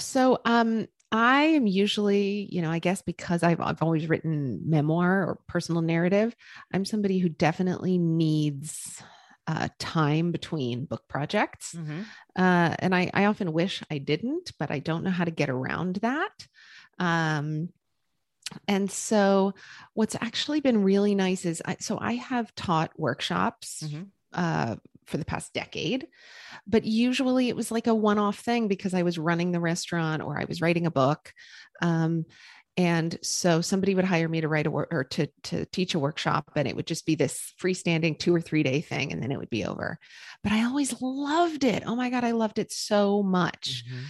B: so I am usually, I guess because I've always written memoir or personal narrative, I'm somebody who definitely needs time between book projects.
A: Mm-hmm.
B: And I often wish I didn't, but I don't know how to get around that. Um, and so what's actually been really nice is I have taught workshops
A: Mm-hmm.
B: for the past decade, but usually it was like a one-off thing because I was running the restaurant or I was writing a book. And so somebody would hire me to write or to teach a workshop, and it would just be this freestanding 2 or 3 day thing, and then it would be over. But I always loved it. Oh my God, I loved it so much.
A: Mm-hmm.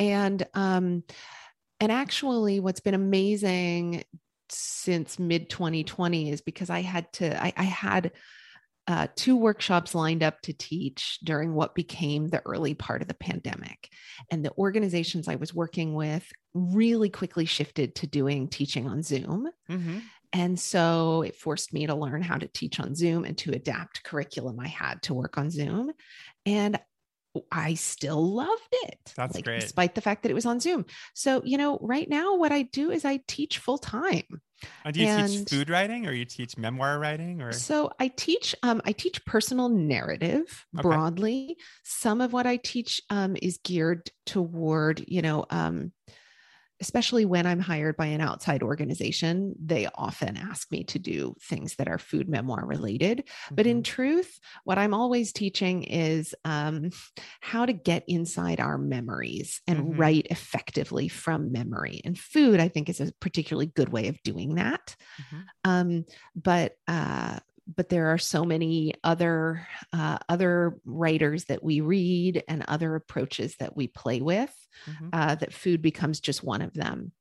B: And actually, what's been amazing since mid 2020 is because I had 2 workshops lined up to teach during what became the early part of the pandemic. And the organizations I was working with really quickly shifted to doing teaching on Zoom.
A: Mm-hmm.
B: And so it forced me to learn how to teach on Zoom and to adapt curriculum I had to work on Zoom. And I still loved it,
A: That's
B: like
A: great.
B: despite the fact that it was on Zoom. So, right now what I do is I teach full time.
A: Do you teach
B: And
A: food writing or you teach memoir writing or?
B: so I teach personal narrative
A: Okay.
B: broadly. Some of what I teach is geared toward, especially when I'm hired by an outside organization, they often ask me to do things that are food memoir related. But
A: Mm-hmm.
B: in truth, what I'm always teaching is how to get inside our memories and
A: Mm-hmm.
B: write effectively from memory. And food, I think, is a particularly good way of doing that.
A: Mm-hmm.
B: Um, but there are so many other writers that we read and other approaches that we play with,
A: Mm-hmm.
B: that food becomes just one of them.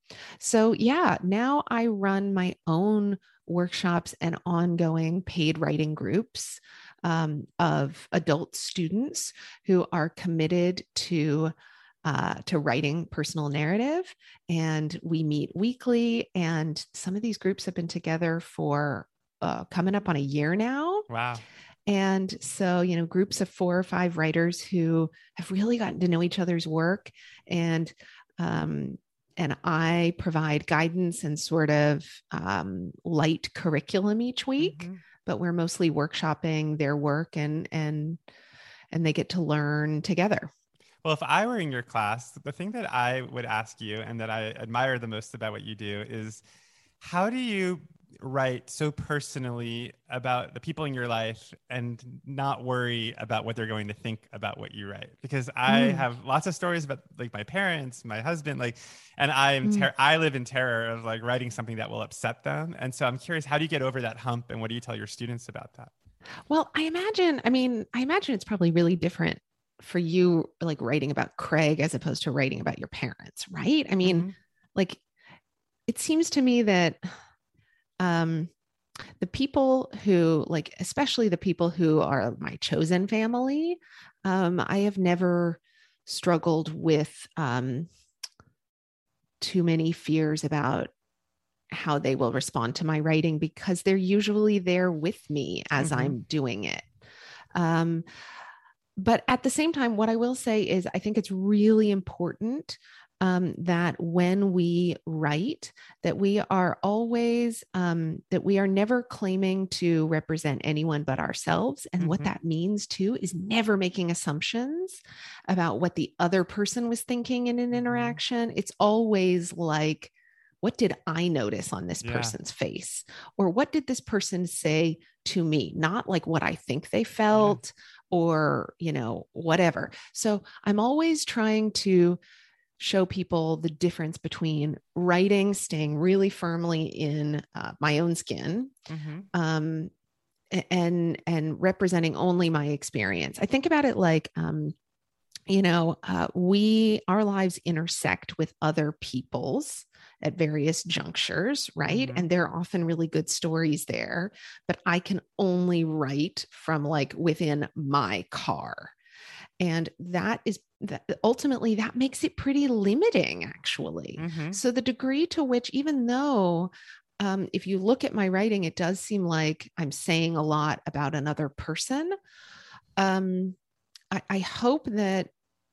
B: So yeah, now I run my own workshops and ongoing paid writing groups of adult students who are committed to writing personal narrative. And we meet weekly. And some of these groups have been together for coming up on a year now.
A: Wow.
B: And so, groups of 4 or 5 writers who have really gotten to know each other's work. Um, and I provide guidance and sort of light curriculum each week, but we're mostly workshopping their work and they get to learn together.
A: Well, if I were in your class, the thing that I would ask you and that I admire the most about what you do is, how do you write so personally about the people in your life and not worry about what they're going to think about what you write? Because I have lots of stories about like my parents, my husband, and I live in terror of like writing something that will upset them. And so I'm curious, how do you get over that hump, and what do you tell your students about that?
B: Well, I imagine it's probably really different for you, like writing about Craig as opposed to writing about your parents, right? I mean, like, it seems to me that the people who, like, especially the people who are my chosen family, I have never struggled with too many fears about how they will respond to my writing, because they're usually there with me as I'm doing it. But at the same time, what I will say is I think it's really important that when we write, that we are always, that we are never claiming to represent anyone but ourselves. And what that means too is never making assumptions about what the other person was thinking in an interaction. It's always like, what did I notice on this person's face? Or what did this person say to me? Not like what I think they felt or, whatever. So I'm always trying to show people the difference between writing, staying really firmly in my own skin, and representing only my experience. I think about it like, our lives intersect with other people's at various junctures, right? And there are often really good stories there, but I can only write from like within my car. And that ultimately that makes it pretty limiting, actually. So the degree to which, even though if you look at my writing, it does seem like I'm saying a lot about another person. I hope that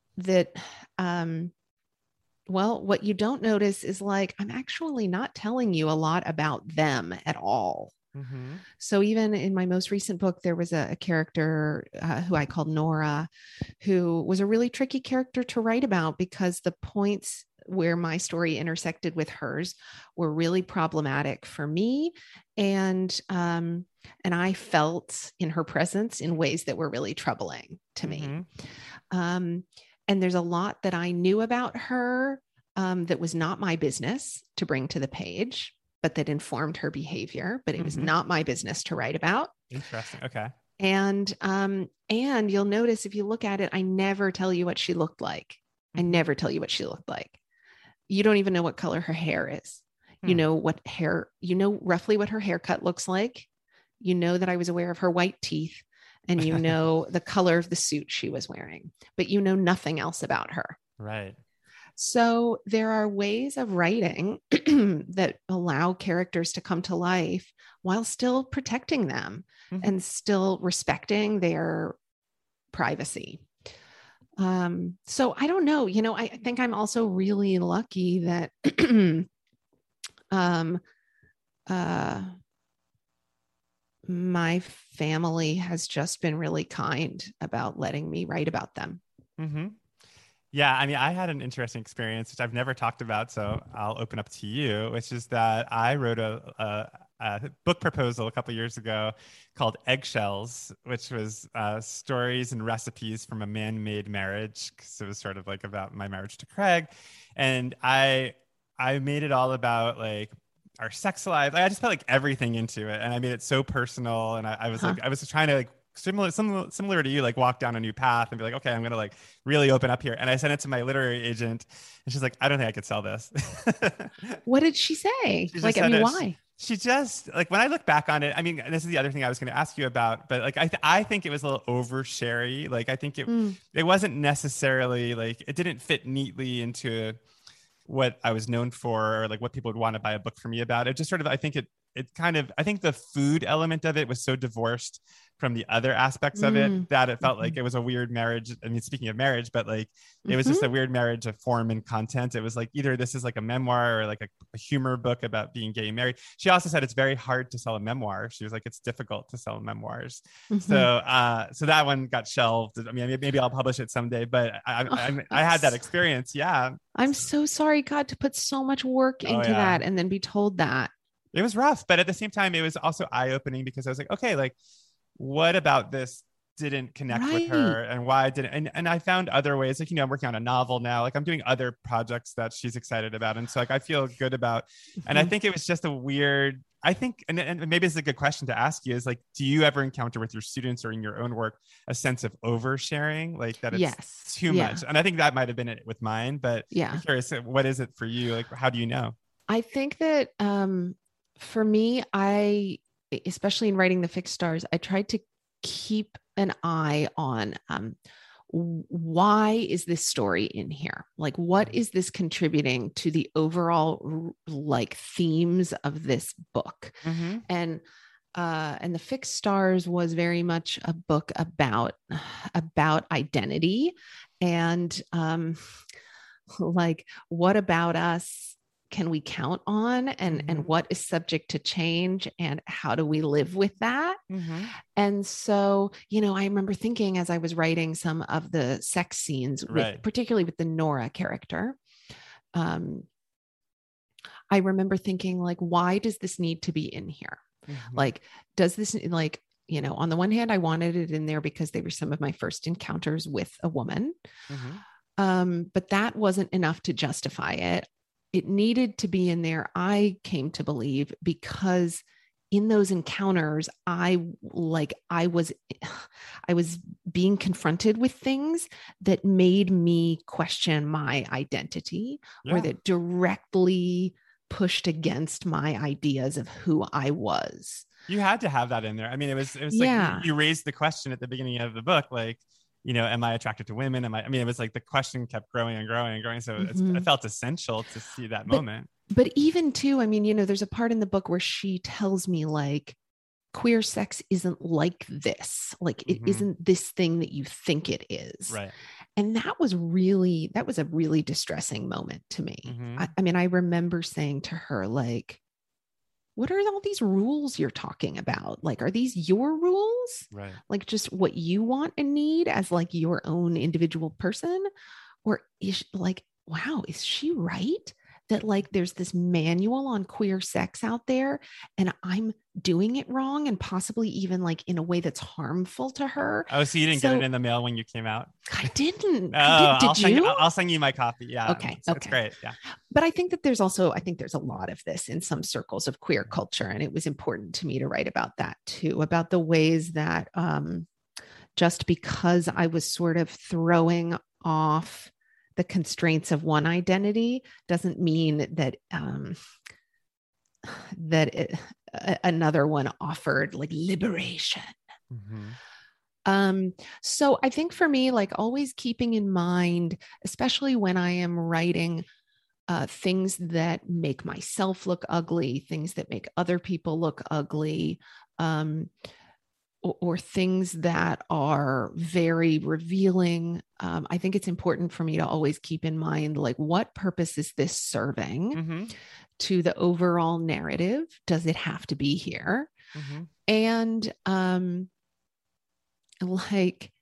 B: well, what you don't notice is like, I'm actually not telling you a lot about them at all. So even in my most recent book, there was a character who I called Nora, who was a really tricky character to write about, because the points where my story intersected with hers were really problematic for me. And I felt in her presence in ways that were really troubling to me. And there's a lot that I knew about her that was not my business to bring to the page, but that informed her behavior, but it was not my business to write about.
A: Interesting. Okay.
B: And you'll notice if you look at it, I never tell you what she looked like. I never tell you what she looked like. You don't even know what color her hair is. You know roughly what her haircut looks like. You know that I was aware of her white teeth, and you know the color of the suit she was wearing, but you know nothing else about her.
A: Right.
B: So there are ways of writing that allow characters to come to life while still protecting them and still respecting their privacy. So I don't know, I think I'm also really lucky that my family has just been really kind about letting me write about them.
A: Yeah, I mean, I had an interesting experience, which I've never talked about, so I'll open up to you, which is that I wrote a book proposal a couple years ago called Eggshells, which was stories and recipes from a man-made marriage, because it was sort of like about my marriage to Craig. And I made it all about like our sex lives. I just put like everything into it, and I made it so personal. And I was like, I was trying to like similar to you, like walk down a new path and be like, okay, I'm gonna like really open up here. And I sent it to my literary agent, and she's like, I don't think I could sell this.
B: What did she say?
A: She just
B: Like, I
A: said
B: mean,
A: it.
B: why?
A: She just like, when I look back on it, I mean, this is the other thing I was going to ask you about, but like I think it was a little oversharey. Like I think it wasn't necessarily like, it didn't fit neatly into what I was known for, or like what people would want to buy a book from me about. It just sort of, I think I think the food element of it was so divorced from the other aspects of it that it felt like it was a weird marriage. I mean, speaking of marriage, but like it was just a weird marriage of form and content. It was like either this is like a memoir or like a humor book about being gay and married. She also said it's very hard to sell a memoir. She was like, it's difficult to sell memoirs. So that one got shelved. I mean, maybe I'll publish it someday, but I had that experience. Yeah.
B: I'm so sorry, God, to put so much work into that and then be told that.
A: It was rough, but at the same time, it was also eye-opening because I was like, okay, like what about this didn't connect with her, and why didn't, and I found other ways, like, you know, I'm working on a novel now, like I'm doing other projects that she's excited about. And so like, I feel good about, and I think it was just a weird, I think, and maybe it's a good question to ask you is like, do you ever encounter with your students or in your own work, a sense of oversharing, like that it's too much? And I think that might've been it with mine, but I'm curious, what is it for you? Like, how do you know?
B: I think that, for me, especially in writing the Fixed Stars, I tried to keep an eye on why is this story in here? Like, what is this contributing to the overall like themes of this book? And the Fixed Stars was very much a book about identity and like, what about us can we count on, and what is subject to change, and how do we live with that? And so, you know, I remember thinking as I was writing some of the sex scenes, particularly with the Nora character, I remember thinking, like, why does this need to be in here? Like, does this, like, you know, on the one hand, I wanted it in there because they were some of my first encounters with a woman. But that wasn't enough to justify it. It needed to be in there, I came to believe, because in those encounters, I was being confronted with things that made me question my identity, or that directly pushed against my ideas of who I was.
A: You had to have that in there. I mean, it was like you raised the question at the beginning of the book, like, you know, am I attracted to women? I mean, it was like the question kept growing and growing and growing. So it felt essential to see that moment.
B: But even too, I mean, you know, there's a part in the book where she tells me, like, queer sex isn't like this. Like, it isn't this thing that you think it is.
A: Right.
B: And that was a really distressing moment to me. I mean, I remember saying to her, like, what are all these rules you're talking about? Like, are these your rules?
A: Right.
B: Like, just what you want and need as like your own individual person? Or is like, wow, is she right? That like, there's this manual on queer sex out there and I'm doing it wrong, and possibly even like in a way that's harmful to her.
A: Oh, so you didn't get it in the mail when you came out?
B: I didn't.
A: Did you? I'll send you my copy. Yeah.
B: Okay.
A: It's great. Yeah.
B: But I think that there's a lot of this in some circles of queer culture. And it was important to me to write about that too, about the ways that just because I was sort of throwing off the constraints of one identity doesn't mean that another one offered like liberation. So I think for me, like, always keeping in mind, especially when I am writing things that make myself look ugly, things that make other people look ugly, or things that are very revealing. I think it's important for me to always keep in mind, like, what purpose is this serving to the overall narrative? Does it have to be here? And like,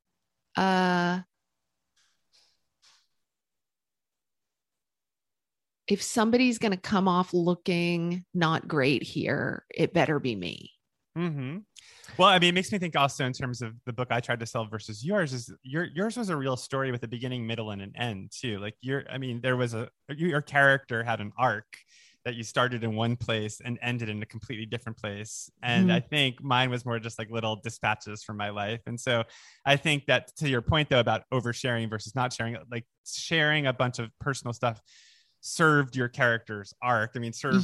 B: if somebody's going to come off looking not great here, it better be me.
A: Well, I mean, it makes me think also in terms of the book I tried to sell versus yours, is yours was a real story with a beginning, middle, and an end too. Like your character had an arc that you started in one place and ended in a completely different place. And I think mine was more just like little dispatches from my life. And so I think that, to your point though, about oversharing versus not sharing, like sharing a bunch of personal stuff served your character's arc. I mean, served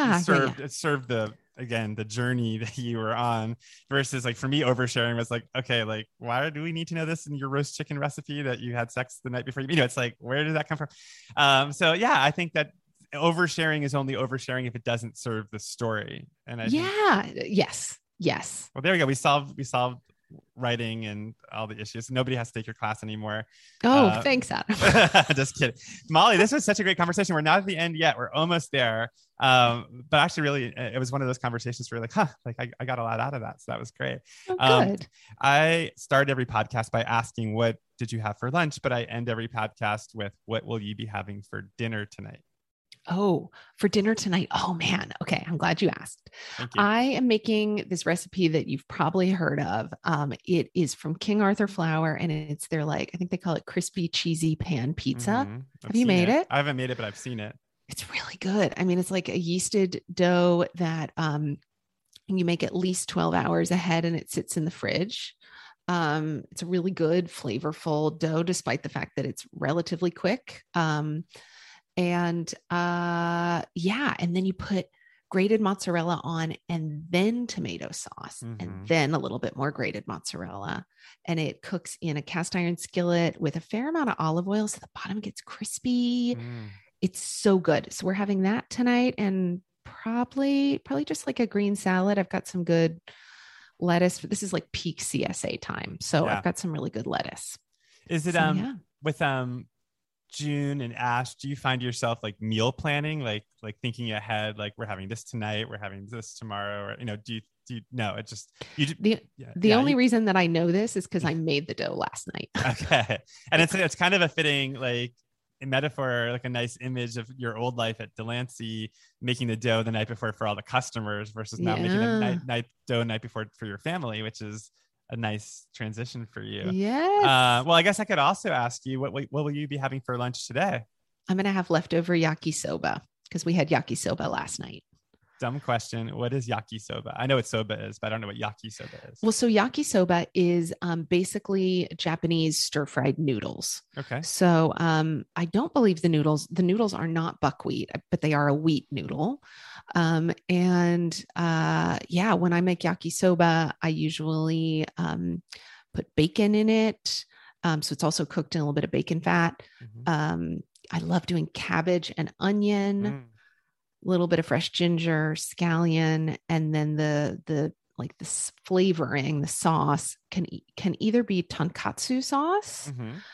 A: the again, the journey that you were on, versus like for me, oversharing was like, okay, like, why do we need to know this in your roast chicken recipe that you had sex the night before? You know, it's like, where did that come from? So yeah, I think that oversharing is only oversharing if it doesn't serve the story. And I think,
B: yes.
A: Well, there we go. We solved writing and all the issues. Nobody has to take your class anymore.
B: Thanks, Adam.
A: Just kidding. Molly, this was such a great conversation. We're not at the end yet. We're almost there. But actually, really, it was one of those conversations where like, I got a lot out of that. So that was great.
B: Good.
A: I start every podcast by asking, what did you have for lunch? But I end every podcast with, what will you be having for dinner tonight?
B: Oh, for dinner tonight. Oh man. Okay. I'm glad you asked.
A: Thank you.
B: I am making this recipe that you've probably heard of. It is from King Arthur Flour, and it's their, like, I think they call it crispy, cheesy pan pizza. Have you made it?
A: I haven't made it, but I've seen it.
B: It's really good. I mean, it's like a yeasted dough that you make at least 12 hours ahead, and it sits in the fridge. It's a really good, flavorful dough, despite the fact that it's relatively quick. And then you put grated mozzarella on, and then tomato sauce, and then a little bit more grated mozzarella, and it cooks in a cast iron skillet with a fair amount of olive oil, so the bottom gets crispy. It's so good. So we're having that tonight, and probably just like a green salad. I've got some good lettuce. This is like peak CSA time, so I've got some really good lettuce.
A: Is it with June and Ash, do you find yourself like meal planning, like thinking ahead, like we're having this tonight, we're having this tomorrow, or, you know, do you no, it just,
B: the only reason that I know this is because I made the dough last night.
A: Okay. And it's kind of a fitting, like, a metaphor, like a nice image of your old life at Delancey, making the dough the night before for all the customers versus now making the night dough the night before for your family, which is a nice transition for you.
B: Yes.
A: Well, I guess I could also ask you, what will you be having for lunch today?
B: I'm going to have leftover yakisoba because we had yakisoba last night.
A: Dumb question. What is yakisoba? I know what soba is, but I don't know what yakisoba is.
B: Well, so yakisoba is basically Japanese stir-fried noodles.
A: Okay.
B: So I don't believe the noodles are not buckwheat, but they are a wheat noodle. When I make yakisoba, I usually put bacon in it. So it's also cooked in a little bit of bacon fat. I love doing cabbage and onion. Little bit of fresh ginger, scallion, and then the flavoring, the sauce can either be tonkatsu sauce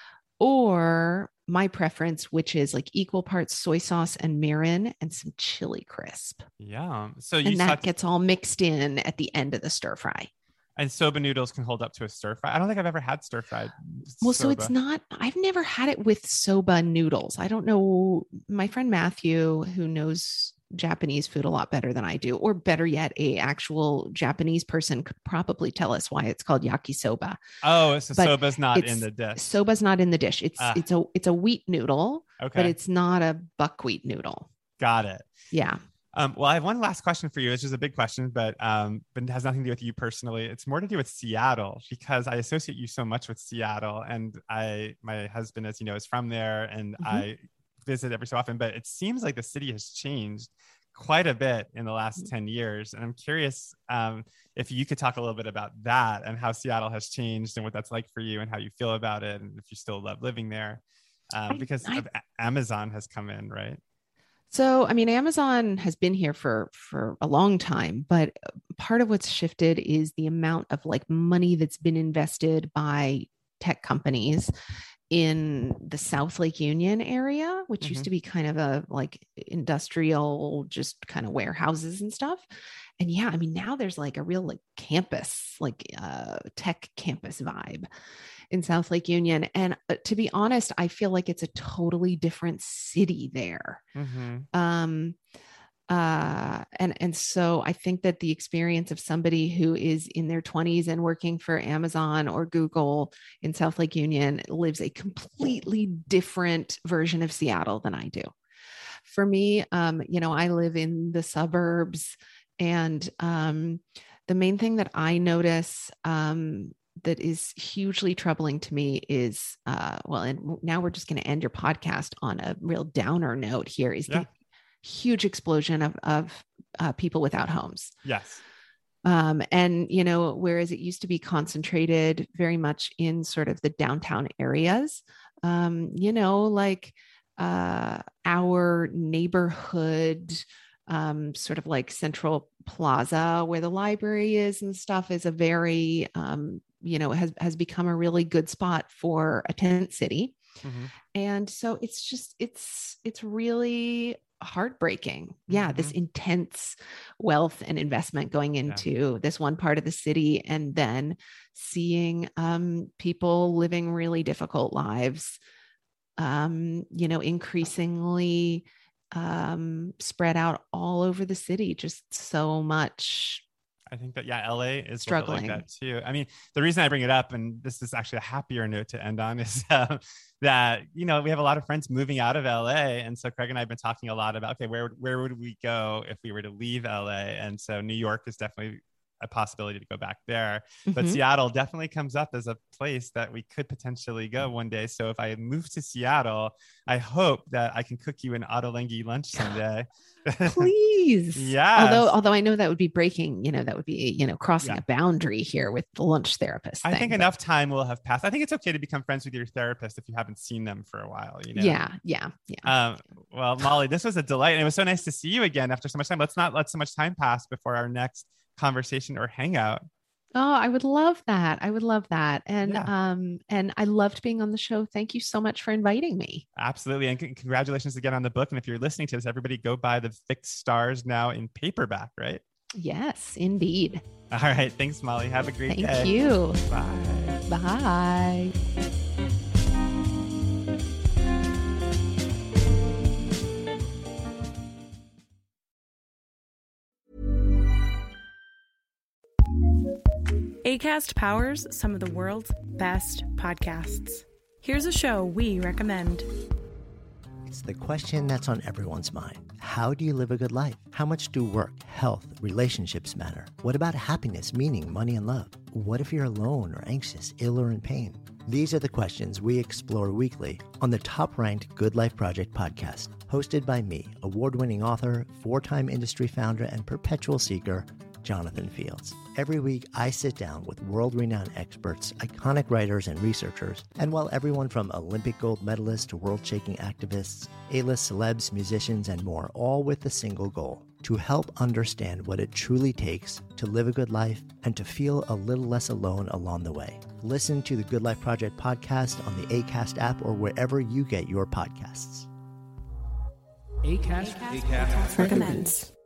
B: or my preference, which is like equal parts soy sauce and mirin and some chili crisp.
A: Yeah.
B: That gets all mixed in at the end of the stir fry.
A: And soba noodles can hold up to a stir fry. I don't think I've ever had stir fried.
B: Well, so it's not, I've never had it with soba noodles. I don't know. My friend Matthew, who knows Japanese food a lot better than I do, or better yet, a actual Japanese person could probably tell us why it's called yakisoba.
A: Oh, so soba's not in the dish.
B: Soba's not in the dish. It's a wheat noodle, but it's not a buckwheat noodle.
A: Got it.
B: Yeah.
A: Well, I have one last question for you. It's just a big question, but it has nothing to do with you personally. It's more to do with Seattle, because I associate you so much with Seattle, and my husband, as you know, is from there, and I visit every so often. But it seems like the city has changed quite a bit in the last 10 years, and I'm curious if you could talk a little bit about that and how Seattle has changed and what that's like for you and how you feel about it, and if you still love living there, because Amazon has come in, right?
B: So, I mean, Amazon has been here for a long time, but part of what's shifted is the amount of like money that's been invested by tech companies in the South Lake Union area, which used to be kind of a like industrial, just kind of warehouses and stuff. And yeah, I mean, now there's like a real like campus, like tech campus vibe in South Lake Union. And to be honest, I feel like it's a totally different city there. And so I think that the experience of somebody who is in their 20s and working for Amazon or Google in South Lake Union lives a completely different version of Seattle than I do. for me. I live in the suburbs, and the main thing that I notice that is hugely troubling to me is, and now we're just going to end your podcast on a real downer note here, is the huge explosion of people without homes.
A: Yes.
B: Whereas it used to be concentrated very much in sort of the downtown areas, our neighborhood, sort of like Central Plaza where the library is and stuff, is a very, has become a really good spot for a tent city. Mm-hmm. And so it's really heartbreaking. Yeah. This intense wealth and investment going into this one part of the city, and then seeing people living really difficult lives, increasingly spread out all over the city. Just so much.
A: I think that, LA is
B: struggling
A: like that too. I mean, the reason I bring it up, and this is actually a happier note to end on, is that, we have a lot of friends moving out of LA. And so Craig and I have been talking a lot about, okay, where would we go if we were to leave LA? And so New York is definitely a possibility to go back there, but Seattle definitely comes up as a place that we could potentially go one day. So if I move to Seattle, I hope that I can cook you an Ottolenghi lunch someday.
B: Please.
A: Yeah.
B: Although I know that would be breaking, that would be, crossing a boundary here with the lunch therapist thing.
A: I think enough time will have passed. I think it's okay to become friends with your therapist if you haven't seen them for a while,
B: Yeah.
A: Well, Molly, this was a delight. And it was so nice to see you again after so much time. Let's not let so much time pass before our next conversation or hangout.
B: Oh, I would love that. And and I loved being on the show. Thank you so much for inviting me.
A: Absolutely. And congratulations again on the book. And if you're listening to this, everybody go buy The Fixed Stars now in paperback, right?
B: Yes, indeed.
A: All right. Thanks, Molly. Have a great day.
B: Thank you.
A: Bye.
B: Bye.
C: Acast powers some of the world's best podcasts. Here's a show we recommend.
D: It's the question that's on everyone's mind. How do you live a good life? How much do work, health, relationships matter? What about happiness, meaning, money, and love? What if you're alone or anxious, ill, or in pain? These are the questions we explore weekly on the top-ranked Good Life Project podcast, hosted by me, award-winning author, 4-time industry founder, and perpetual seeker, Jonathan Fields. Every week, I sit down with world-renowned experts, iconic writers, and researchers, and while everyone from Olympic gold medalists to world-shaking activists, A-list celebs, musicians, and more, all with a single goal: to help understand what it truly takes to live a good life and to feel a little less alone along the way. Listen to the Good Life Project podcast on the Acast app or wherever you get your podcasts.
C: Acast recommends.